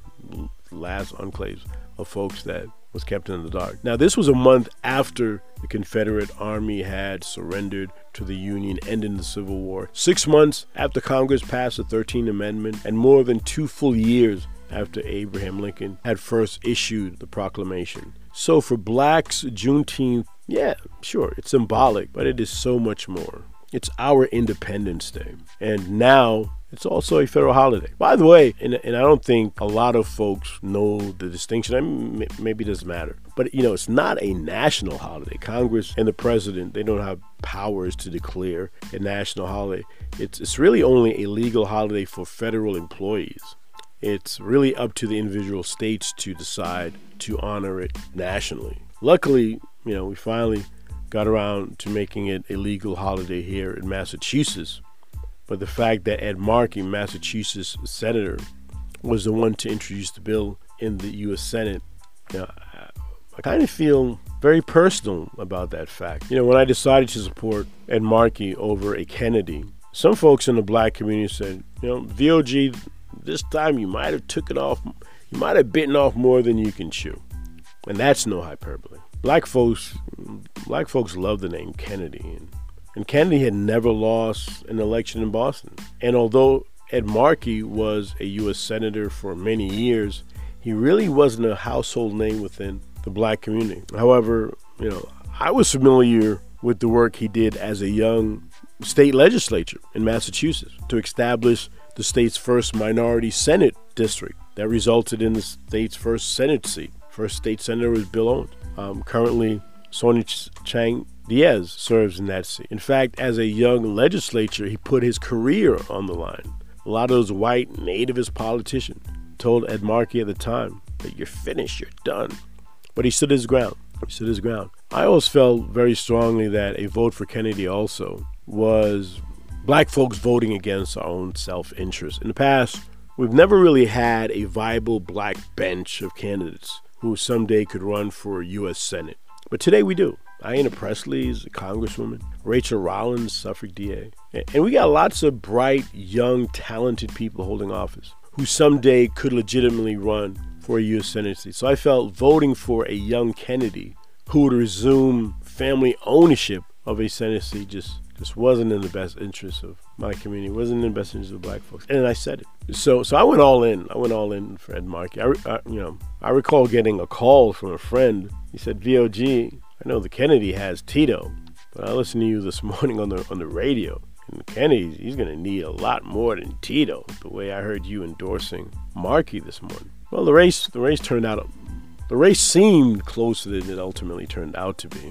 last enclaves of folks that was kept in the dark. Now, this was a month after the Confederate Army had surrendered to the Union, ending the Civil War. Six months after Congress passed the thirteenth Amendment, and more than two full years after Abraham Lincoln had first issued the proclamation. So for blacks, Juneteenth, yeah, sure, it's symbolic, but it is so much more. It's our Independence Day. And now it's also a federal holiday. By the way, and, and I don't think a lot of folks know the distinction. I mean, maybe it doesn't matter. But, you know, it's not a national holiday. Congress and the president, they don't have powers to declare a national holiday. It's, it's really only a legal holiday for federal employees. It's really up to the individual states to decide to honor it nationally. Luckily, you know, we finally got around to making it a legal holiday here in Massachusetts. But the fact that Ed Markey, Massachusetts senator, was the one to introduce the bill in the U S Senate, you know, I, I kind of feel very personal about that fact. You know, when I decided to support Ed Markey over a Kennedy, some folks in the black community said, you know, V O G, this time you might have took it off, you might have bitten off more than you can chew. And that's no hyperbole. Black folks, black folks love the name Kennedy. And, and Kennedy had never lost an election in Boston. And although Ed Markey was a U S senator for many years, he really wasn't a household name within the black community. However, you know, I was familiar with the work he did as a young state legislature in Massachusetts to establish the state's first minority Senate district that resulted in the state's first Senate seat. First state senator was Bill Owens. Um, currently, Sonia Chang Diaz serves in that seat. In fact, as a young legislator, he put his career on the line. A lot of those white nativist politicians told Ed Markey at the time that you're finished, you're done. But he stood his ground. He stood his ground. I always felt very strongly that a vote for Kennedy also was black folks voting against our own self-interest. In the past, we've never really had a viable black bench of candidates who someday could run for U S Senate. But today we do. Ayanna Pressley is a congresswoman. Rachel Rollins, Suffolk D A. And we got lots of bright, young, talented people holding office who someday could legitimately run for a U S Senate seat. So I felt voting for a young Kennedy who would resume family ownership of a Senate seat just This wasn't in the best interest of my community. It wasn't in the best interest of black folks. And I said it. So so I went all in. I went all in for Ed Markey. I, I, you know, I recall getting a call from a friend. He said, V O G, I know the Kennedy has Tito, but I listened to you this morning on the on the radio. And Kennedy, he's going to need a lot more than Tito, the way I heard you endorsing Markey this morning. Well, the race the race turned out, the race seemed closer than it ultimately turned out to be.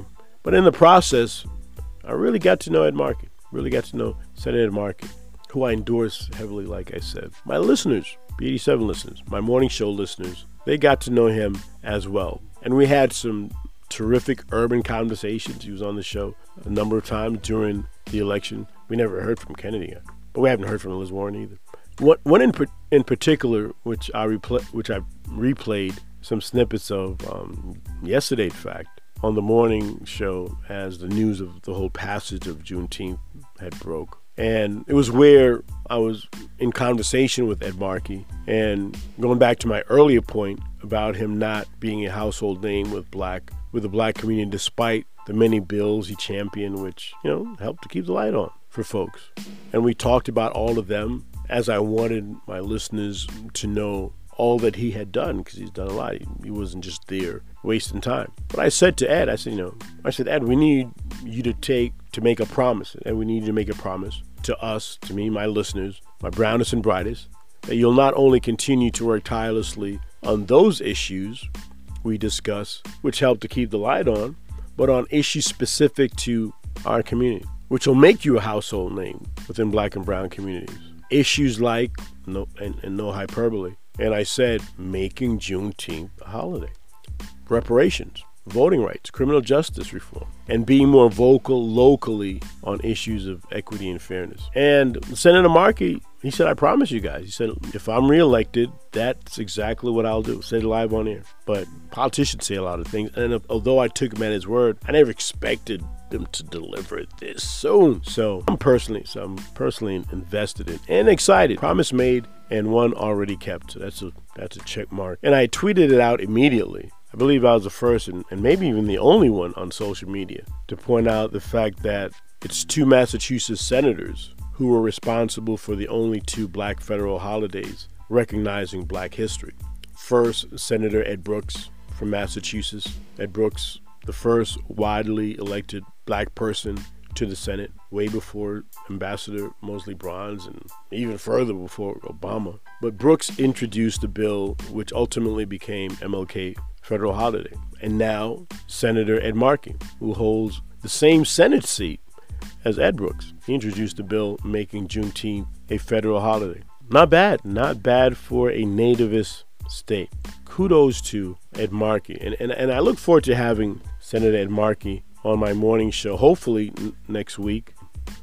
But in the process, I really got to know Ed Markey, really got to know Senator Ed Markey, who I endorse heavily, like I said. My listeners, B eighty-seven listeners, my morning show listeners, they got to know him as well. And we had some terrific urban conversations. He was on the show a number of times during the election. We never heard from Kennedy yet, but we haven't heard from Liz Warren either. What one in in particular, which I replay, which I replayed some snippets of um, yesterday, in fact, on the morning show as the news of the whole passage of Juneteenth had broke. And it was where I was in conversation with Ed Markey, and going back to my earlier point about him not being a household name with black with the black community, despite the many bills he championed, which, you know, helped to keep the light on for folks. And we talked about all of them as I wanted my listeners to know all that he had done, because he's done a lot. He, he wasn't just there wasting time. But I said to Ed, I said, you know, I said, Ed, we need you to take, to make a promise. And we need you to make a promise to us, to me, my listeners, my brownest and brightest, that you'll not only continue to work tirelessly on those issues we discuss, which help to keep the light on, but on issues specific to our community, which will make you a household name within black and brown communities. Issues like, no, and, and no hyperbole, and I said, making Juneteenth a holiday, reparations, voting rights, criminal justice reform, and being more vocal locally on issues of equity and fairness. And Senator Markey, he said, I promise you guys, he said, if I'm reelected, that's exactly what I'll do. Said it live on air. But politicians say a lot of things, and if, although I took him at his word, I never expected them to deliver it this soon. So I'm personally, so I'm personally invested in and excited. Promise made and one already kept. So that's a that's a check mark. And I tweeted it out immediately. I believe I was the first and, and maybe even the only one on social media to point out the fact that it's two Massachusetts senators who were responsible for the only two black federal holidays recognizing black history. First, Senator Ed Brooks from Massachusetts. Ed Brooks, the first widely elected black person to the Senate, way before Ambassador Mosley Bronze and even further before Obama. But Brooks introduced a bill which ultimately became M L K federal holiday. And now Senator Ed Markey, who holds the same Senate seat as Ed Brooks, he introduced a bill making Juneteenth a federal holiday. Not bad, not bad for a nativist state. Kudos to Ed Markey. And, and, and I look forward to having Senator Ed Markey on my morning show, hopefully n- next week,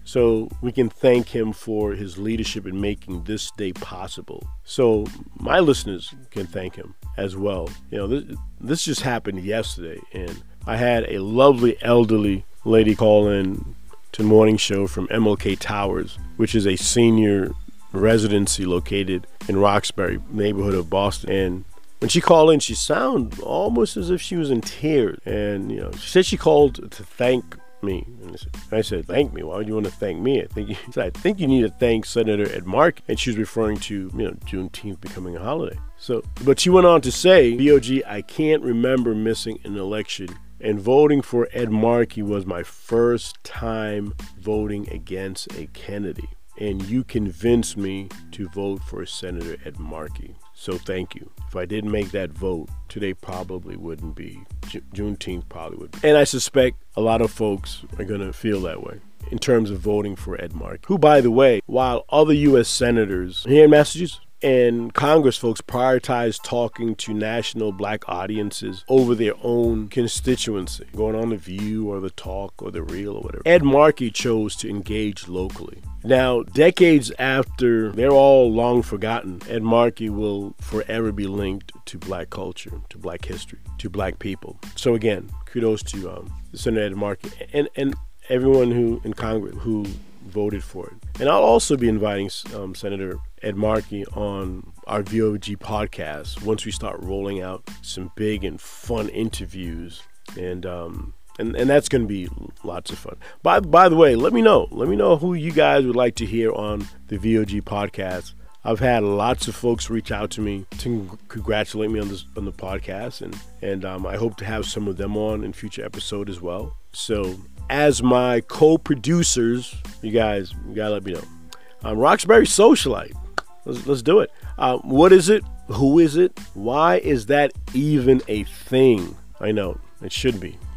so we can thank him for his leadership in making this day possible. So my listeners can thank him as well. You know, this, this just happened yesterday, and I had a lovely elderly lady call in to the morning show from M L K Towers, which is a senior residency located in Roxbury, neighborhood of Boston. And when she called in, she sounded almost as if she was in tears. And, you know, she said she called to thank me. And I said, I said thank me? Why would you want to thank me? I think you, I think you need to thank Senator Ed Markey. And she was referring to, you know, Juneteenth becoming a holiday. So, but she went on to say, B O G, I can't remember missing an election, and voting for Ed Markey was my first time voting against a Kennedy. And you convinced me to vote for Senator Ed Markey. So thank you. If I didn't make that vote, today probably wouldn't be. Ju- Juneteenth probably would be. And I suspect a lot of folks are going to feel that way in terms of voting for Ed Markey, who, by the way, while other U S senators here in Massachusetts and Congress folks prioritize talking to national black audiences over their own constituency, going on The View or The Talk or The Real or whatever, Ed Markey chose to engage locally. Now, decades after they're all long forgotten, Ed Markey will forever be linked to black culture, to black history, to black people. So again, kudos to um, Senator Ed Markey and, and everyone who in Congress who voted for it. And I'll also be inviting um, Senator Ed Markey on our V O G podcast once we start rolling out some big and fun interviews. And um, and, and that's going to be lots of fun. By, by the way, let me know. Let me know who you guys would like to hear on the V O G podcast. I've had lots of folks reach out to me to congratulate me on this on the podcast, and and um, I hope to have some of them on in future episodes as well. So, as my co-producers, you guys, you gotta let me know. Um, Roxbury Socialite, let's let's do it. Uh, what is it? Who is it? Why is that even a thing? I know it should be.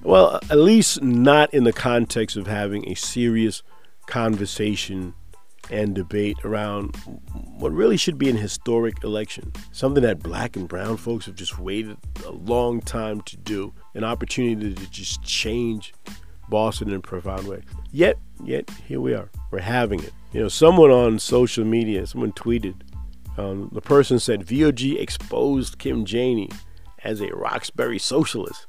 Well, at least not in the context of having a serious conversation and debate around what really should be an historic election, something that black and brown folks have just waited a long time to do, an opportunity to just change Boston in a profound way. Yet, yet here we are. We're having it. You know, someone on social media, someone tweeted, um, the person said, V O G exposed Kim Janey as a Roxbury socialist,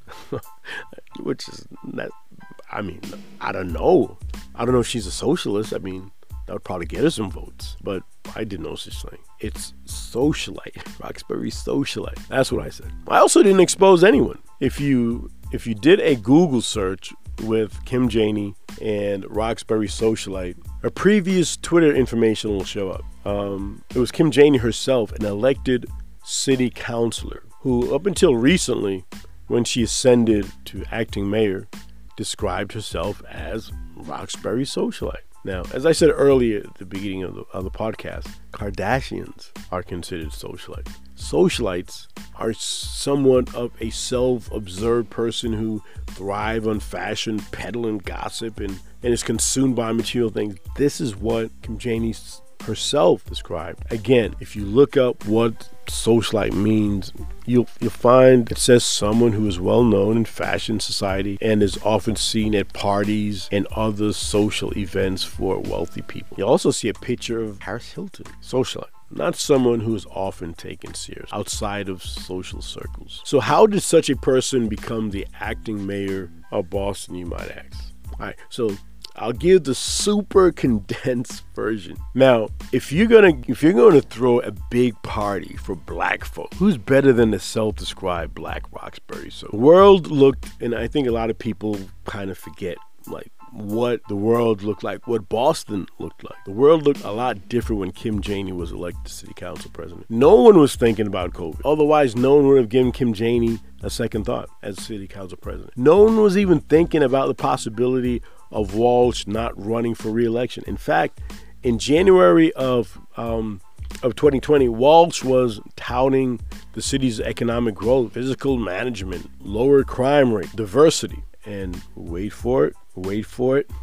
which is not, I mean, I don't know. I don't know if she's a socialist. I mean, that would probably get her some votes, but I didn't know such thing. It's socialite, Roxbury socialite. That's what I said. I also didn't expose anyone. If you if you did a Google search with Kim Janey and Roxbury socialite, her previous Twitter information will show up. Um, it was Kim Janey herself, an elected city councilor, who up until recently, when she ascended to acting mayor, described herself as Roxbury socialite. Now, as I said earlier at the beginning of the, of the podcast, Kardashians are considered socialites. Socialites are somewhat of a self-observed person who thrive on fashion, peddle, and gossip, and, and is consumed by material things. This is what Kim Janey herself described. Again, if you look up what socialite means, you'll you'll find it says someone who is well known in fashion society and is often seen at parties and other social events for wealthy people. You also see a picture of Paris Hilton, socialite. Not someone who is often taken serious outside of social circles. So how did such a person become the acting mayor of Boston, you might ask? All right, so I'll give the super condensed version. Now, if you're gonna if you're gonna throw a big party for black folk, who's better than the self-described Black Roxbury? So the world looked, and I think a lot of people kind of forget, like, what the world looked like, what Boston looked like. The world looked a lot different when Kim Janey was elected city council president. No one was thinking about COVID. Otherwise, no one would have given Kim Janey a second thought as city council president. No one was even thinking about the possibility of Walsh not running for re-election. In fact, in January of um, of twenty twenty, Walsh was touting the city's economic growth, physical management, lower crime rate, diversity. And wait for it, wait for it,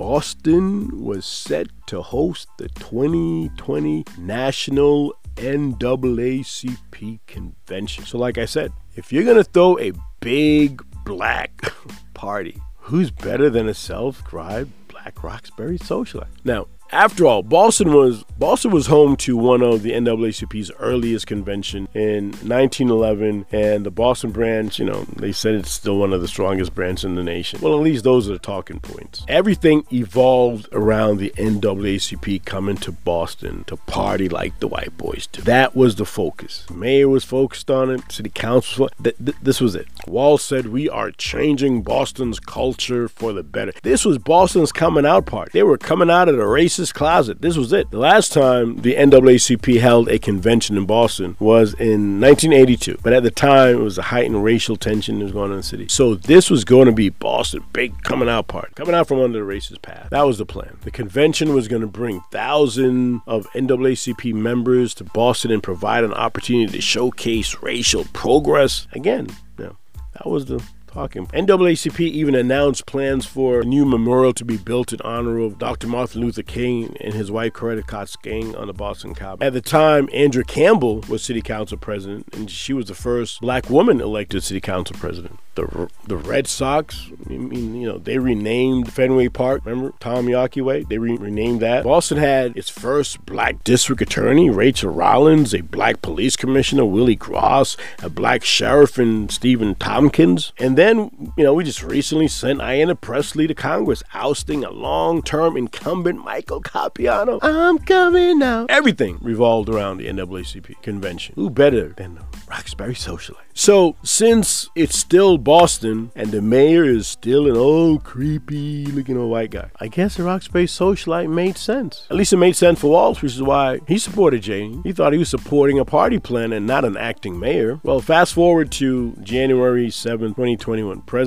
Boston was set to host the twenty twenty National N double A C P Convention. So like I said, if you're going to throw a big black party, who's better than a self-described Black Roxbury socialite? Now, after all, Boston was Boston was home to one of the N double A C P's earliest convention in nineteen eleven, and the Boston branch, you know, they said it's still one of the strongest branches in the nation. Well, at least those are the talking points. Everything evolved around the N double A C P coming to Boston to party like the white boys do. That was the focus. The mayor was focused on it. City council, th- th- this was it. Walsh said, "We are changing Boston's culture for the better." This was Boston's coming out party. They were coming out of the racist closet. This was it. The last time the N double A C P held a convention in Boston was in nineteen eighty-two. But at the time, it was a heightened racial tension that was going on in the city. So this was going to be Boston, big coming out party. Coming out from under the racist path. That was the plan. The convention was going to bring thousands of N double A C P members to Boston and provide an opportunity to showcase racial progress. Again, you know, that was the talking. N double A C P even announced plans for a new memorial to be built in honor of Doctor Martin Luther King and his wife Coretta Scott King on the Boston Common. At the time, Andrea Campbell was city council president, and she was the first black woman elected city council president. The the Red Sox, I mean, you know, they renamed Fenway Park. Remember Tom Yawkey Way? They re- renamed that. Boston had its first black district attorney, Rachel Rollins, a black police commissioner, Willie Gross, a black sheriff, and Stephen Tompkins. And then, you know, we just recently sent Ayanna Pressley to Congress, ousting a long-term incumbent, Michael Capiano. I'm coming out. Everything revolved around the N double A C P convention. Who better than the Roxbury socialite? So, since it's still Boston and the mayor is still an old creepy looking old white guy, I guess the Roxbury socialite made sense. At least it made sense for Walsh, which is why he supported Janey. He thought he was supporting a party plan and not an acting mayor. Well, fast forward to January seventh, twenty twenty-one. President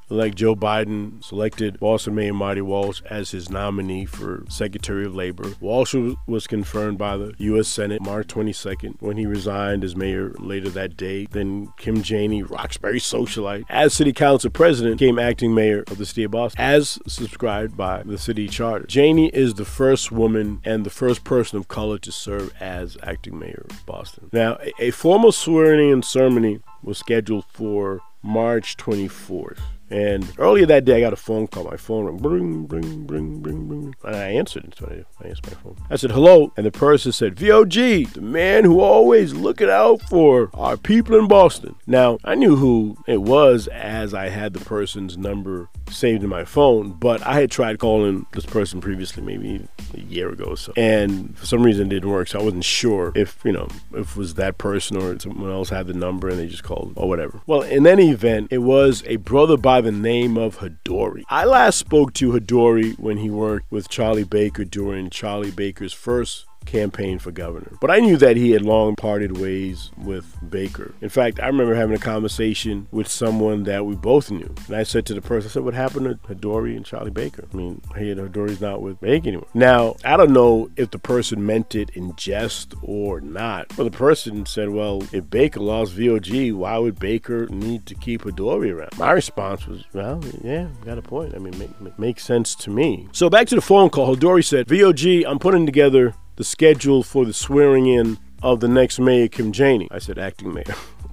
President-elect Joe Biden selected Boston Mayor Marty Walsh as his nominee for Secretary of Labor. Walsh was confirmed by the U S Senate March twenty-second when he resigned as mayor later that day. Then Kim Janey, Roxbury socialite, as City Council President, became acting mayor of the city of Boston, as subscribed by the city charter. Janey is the first woman and the first person of color to serve as acting mayor of Boston. Now, a, a formal swearing-in ceremony was scheduled for March twenty-fourth. And earlier that day, I got a phone call. My phone rang, bring, bring, bring, bring, bring. And I answered. So I, I answered my phone. I said, hello. And the person said, V O G, the man who always looking out for our people in Boston. Now, I knew who it was as I had the person's number saved in my phone, but I had tried calling this person previously, maybe a year ago or so. And for some reason, it didn't work. So I wasn't sure if, you know, if it was that person or someone else had the number and they just called or whatever. Well, in any event, it was a brother by the name of Hadori. I last spoke to Hadori when he worked with Charlie Baker during Charlie Baker's first campaign for governor. But I knew that he had long parted ways with Baker. In fact, I remember having a conversation with someone that we both knew. And I said to the person, I said, what happened to Hadori and Charlie Baker? I mean, hey, Hadori's not with Baker anymore. Now, I don't know if the person meant it in jest or not. But the person said, well, if Baker lost V O G, why would Baker need to keep Hadori around? My response was, well, yeah, got a point. I mean, make, make, makes sense to me. So back to the phone call, Hadori said, V O G, I'm putting together the schedule for the swearing in of the next mayor, Kim Janey. I said, acting mayor.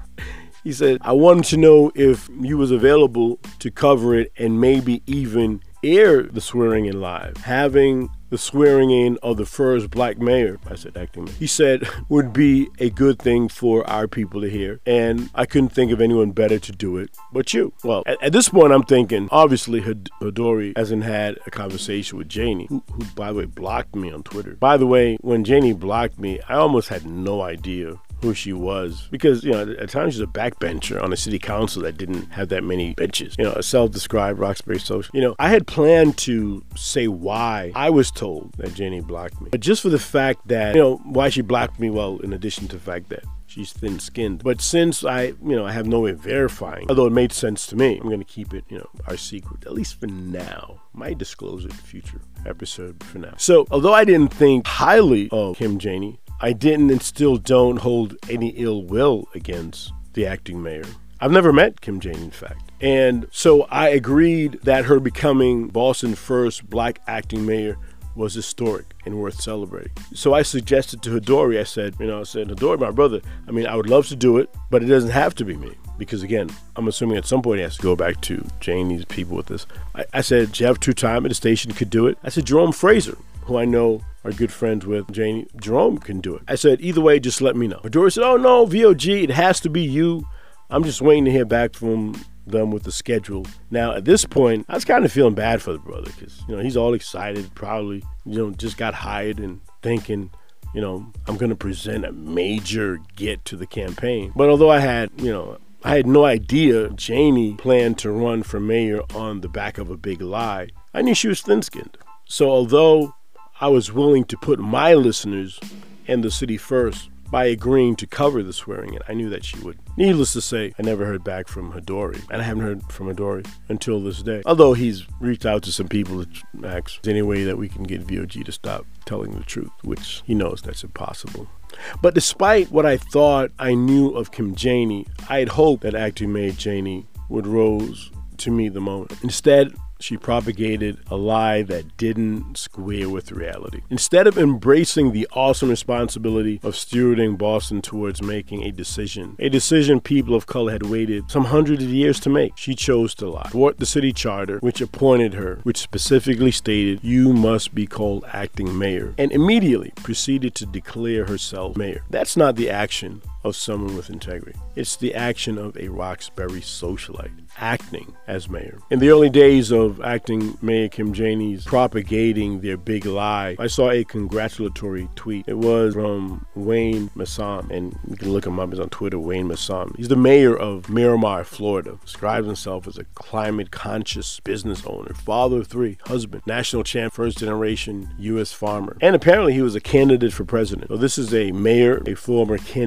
He said, I wanted to know if you was available to cover it and maybe even air the swearing in live. Having the swearing in of the first black mayor, I said acting mayor, he said would be a good thing for our people to hear. And I couldn't think of anyone better to do it but you. Well, at, at this point, I'm thinking, obviously, Hadori hasn't had a conversation with Janey, who, who, by the way, blocked me on Twitter. By the way, when Janey blocked me, I almost had no idea who she was, because, you know, at times she's a backbencher on a city council that didn't have that many benches, you know, a self-described Roxbury social. You know, I had planned to say why I was told that Janey blocked me, but just for the fact that, you know, why she blocked me, well, in addition to the fact that she's thin-skinned. But since I, you know, I have no way of verifying, although it made sense to me, I'm going to keep it, you know, our secret, at least for now. Might disclose it in a future episode for now. So, although I didn't think highly of Kim Janey, I didn't and still don't hold any ill will against the acting mayor. I've never met Kim Janey, in fact. And so I agreed that her becoming Boston's first black acting mayor was historic and worth celebrating. So I suggested to Hadori, I said, you know, I said, Hadori, my brother, I mean, I would love to do it, but it doesn't have to be me. Because again, I'm assuming at some point he has to go back to Janey's people with this. I, I said, Jeff Two-Time at the station could do it. I said, Jerome Fraser, who I know are good friends with Janey, Jerome can do it. I said, either way, just let me know. Hadori said, oh no, V O G, it has to be you. I'm just waiting to hear back from them with the schedule. Now, at this point, I was kind of feeling bad for the brother because, you know, he's all excited, probably, you know, just got hired and thinking, you know, I'm going to present a major get to the campaign. But although I had, you know, I had no idea Janey planned to run for mayor on the back of a big lie, I knew she was thin-skinned. So although I was willing to put my listeners and the city first by agreeing to cover the swearing-in, I knew that she would. Needless to say, I never heard back from Hadori, and I haven't heard from Hadori until this day. Although he's reached out to some people to ask any way that we can get V O G to stop telling the truth, which he knows that's impossible. But despite what I thought I knew of Kim Janey, I had hoped that acting mayor Janey would rose to meet the moment. Instead, she propagated a lie that didn't square with reality. Instead of embracing the awesome responsibility of stewarding Boston towards making a decision, a decision people of color had waited some hundreds of years to make, she chose to lie. Thwart the city charter, which appointed her, which specifically stated, you must be called acting mayor, and immediately proceeded to declare herself mayor. That's not the action of someone with integrity. It's the action of a Roxbury socialite acting as mayor. In the early days of acting Mayor Kim Janey's propagating their big lie, I saw a congratulatory tweet. It was from Wayne Masson, and you can look him up. He's on Twitter, Wayne Masson. He's the mayor of Miramar, Florida. Describes himself as a climate-conscious business owner, father of three, husband, national champ, first-generation U S farmer, and apparently he was a candidate for president. So this is a mayor, a former candidate for president.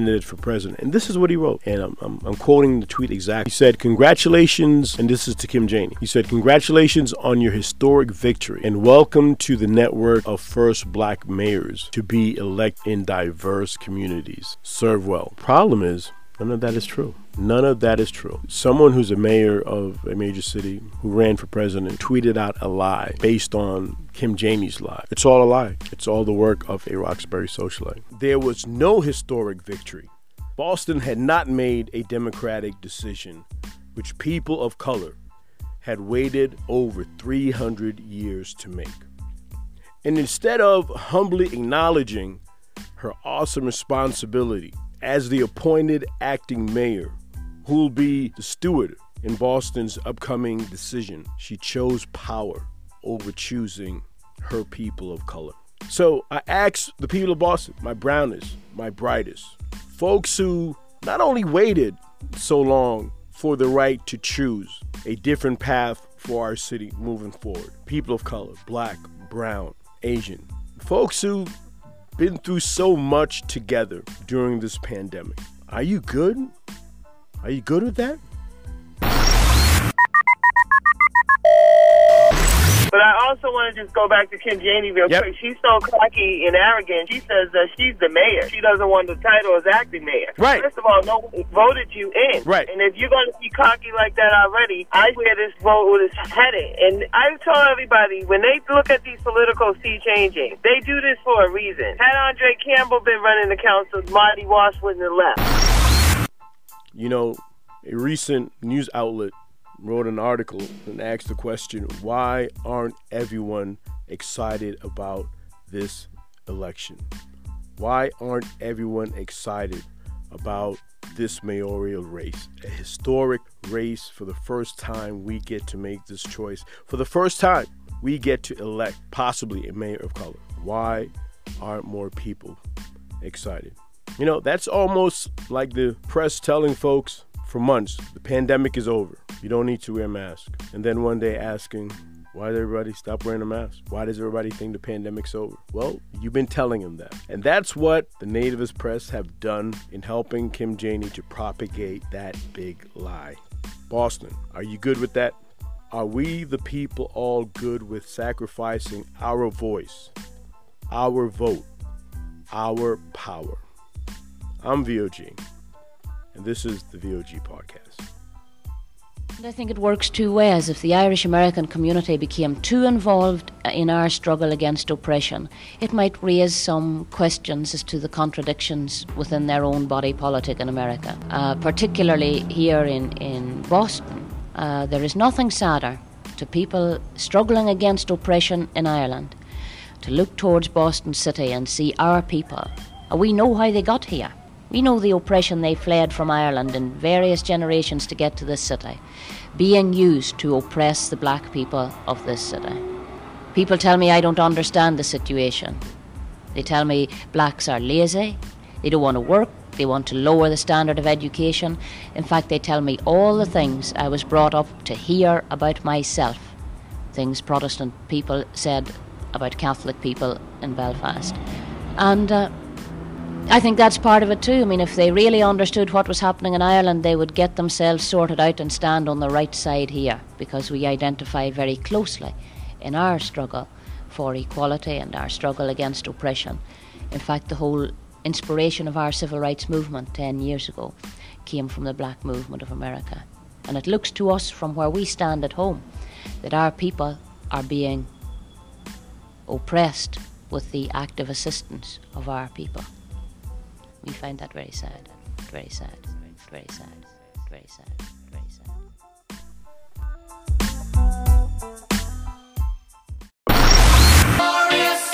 president. And this is what he wrote, and I'm, I'm, I'm quoting the tweet exactly. He said, congratulations, and this is to Kim Janey. He said, congratulations on your historic victory, and welcome to the network of first black mayors to be elected in diverse communities. Serve well. Problem is, none of that is true. None of that is true. Someone who's a mayor of a major city who ran for president tweeted out a lie based on Kim Janey's lie. It's all a lie. It's all the work of a Roxbury socialite. There was no historic victory. Boston had not made a democratic decision, which people of color had waited over three hundred years to make. And instead of humbly acknowledging her awesome responsibility as the appointed acting mayor, who will be the steward in Boston's upcoming decision, she chose power over choosing her people of color. So I asked the people of Boston, my brownest, my brightest, folks who not only waited so long for the right to choose a different path for our city moving forward, people of color, black, brown, Asian, folks who've been through so much together during this pandemic. Are you good? Are you good with that? But I also want to just go back to Kim Janey real Yep. quick. She's so cocky and arrogant. She says that she's the mayor. She doesn't want the title as acting mayor. Right. First of all, no one voted you in. Right. And if you're going to be cocky like that already, I where this vote is headed. And I tell everybody, when they look at these political sea changing, they do this for a reason. Had Andre Campbell been running the council, Marty Walsh wouldn't have left. You know, a recent news outlet wrote an article and asked the question, why aren't everyone excited about this election? Why aren't everyone excited about this mayoral race? A historic race. For the first time, we get to make this choice. For the first time, we get to elect possibly a mayor of color. Why aren't more people excited? You know, that's almost like the press telling folks for months, the pandemic is over. You don't need to wear a mask. And then one day asking, why did everybody stop wearing a mask? Why does everybody think the pandemic's over? Well, you've been telling them that. And that's what the nativist press have done in helping Kim Janey to propagate that big lie. Boston, are you good with that? Are we the people all good with sacrificing our voice, our vote, our power? I'm V O G, and this is the V O G Podcast. And I think it works two ways. If the Irish American community became too involved in our struggle against oppression, it might raise some questions as to the contradictions within their own body politic in America. Uh, particularly here in, in Boston, uh, there is nothing sadder to people struggling against oppression in Ireland to look towards Boston City and see our people. Uh, we know how they got here. We know the oppression they fled from Ireland in various generations to get to this city, being used to oppress the black people of this city. People tell me I don't understand the situation. They tell me blacks are lazy, they don't want to work, they want to lower the standard of education. In fact, they tell me all the things I was brought up to hear about myself, things Protestant people said about Catholic people in Belfast. And uh, I think that's part of it too. I mean, if they really understood what was happening in Ireland, they would get themselves sorted out and stand on the right side here, because we identify very closely in our struggle for equality and our struggle against oppression. In fact, the whole inspiration of our civil rights movement ten years ago came from the black movement of America. And it looks to us from where we stand at home that our people are being oppressed with the active assistance of our people. We find that very sad, very sad, very sad, very sad.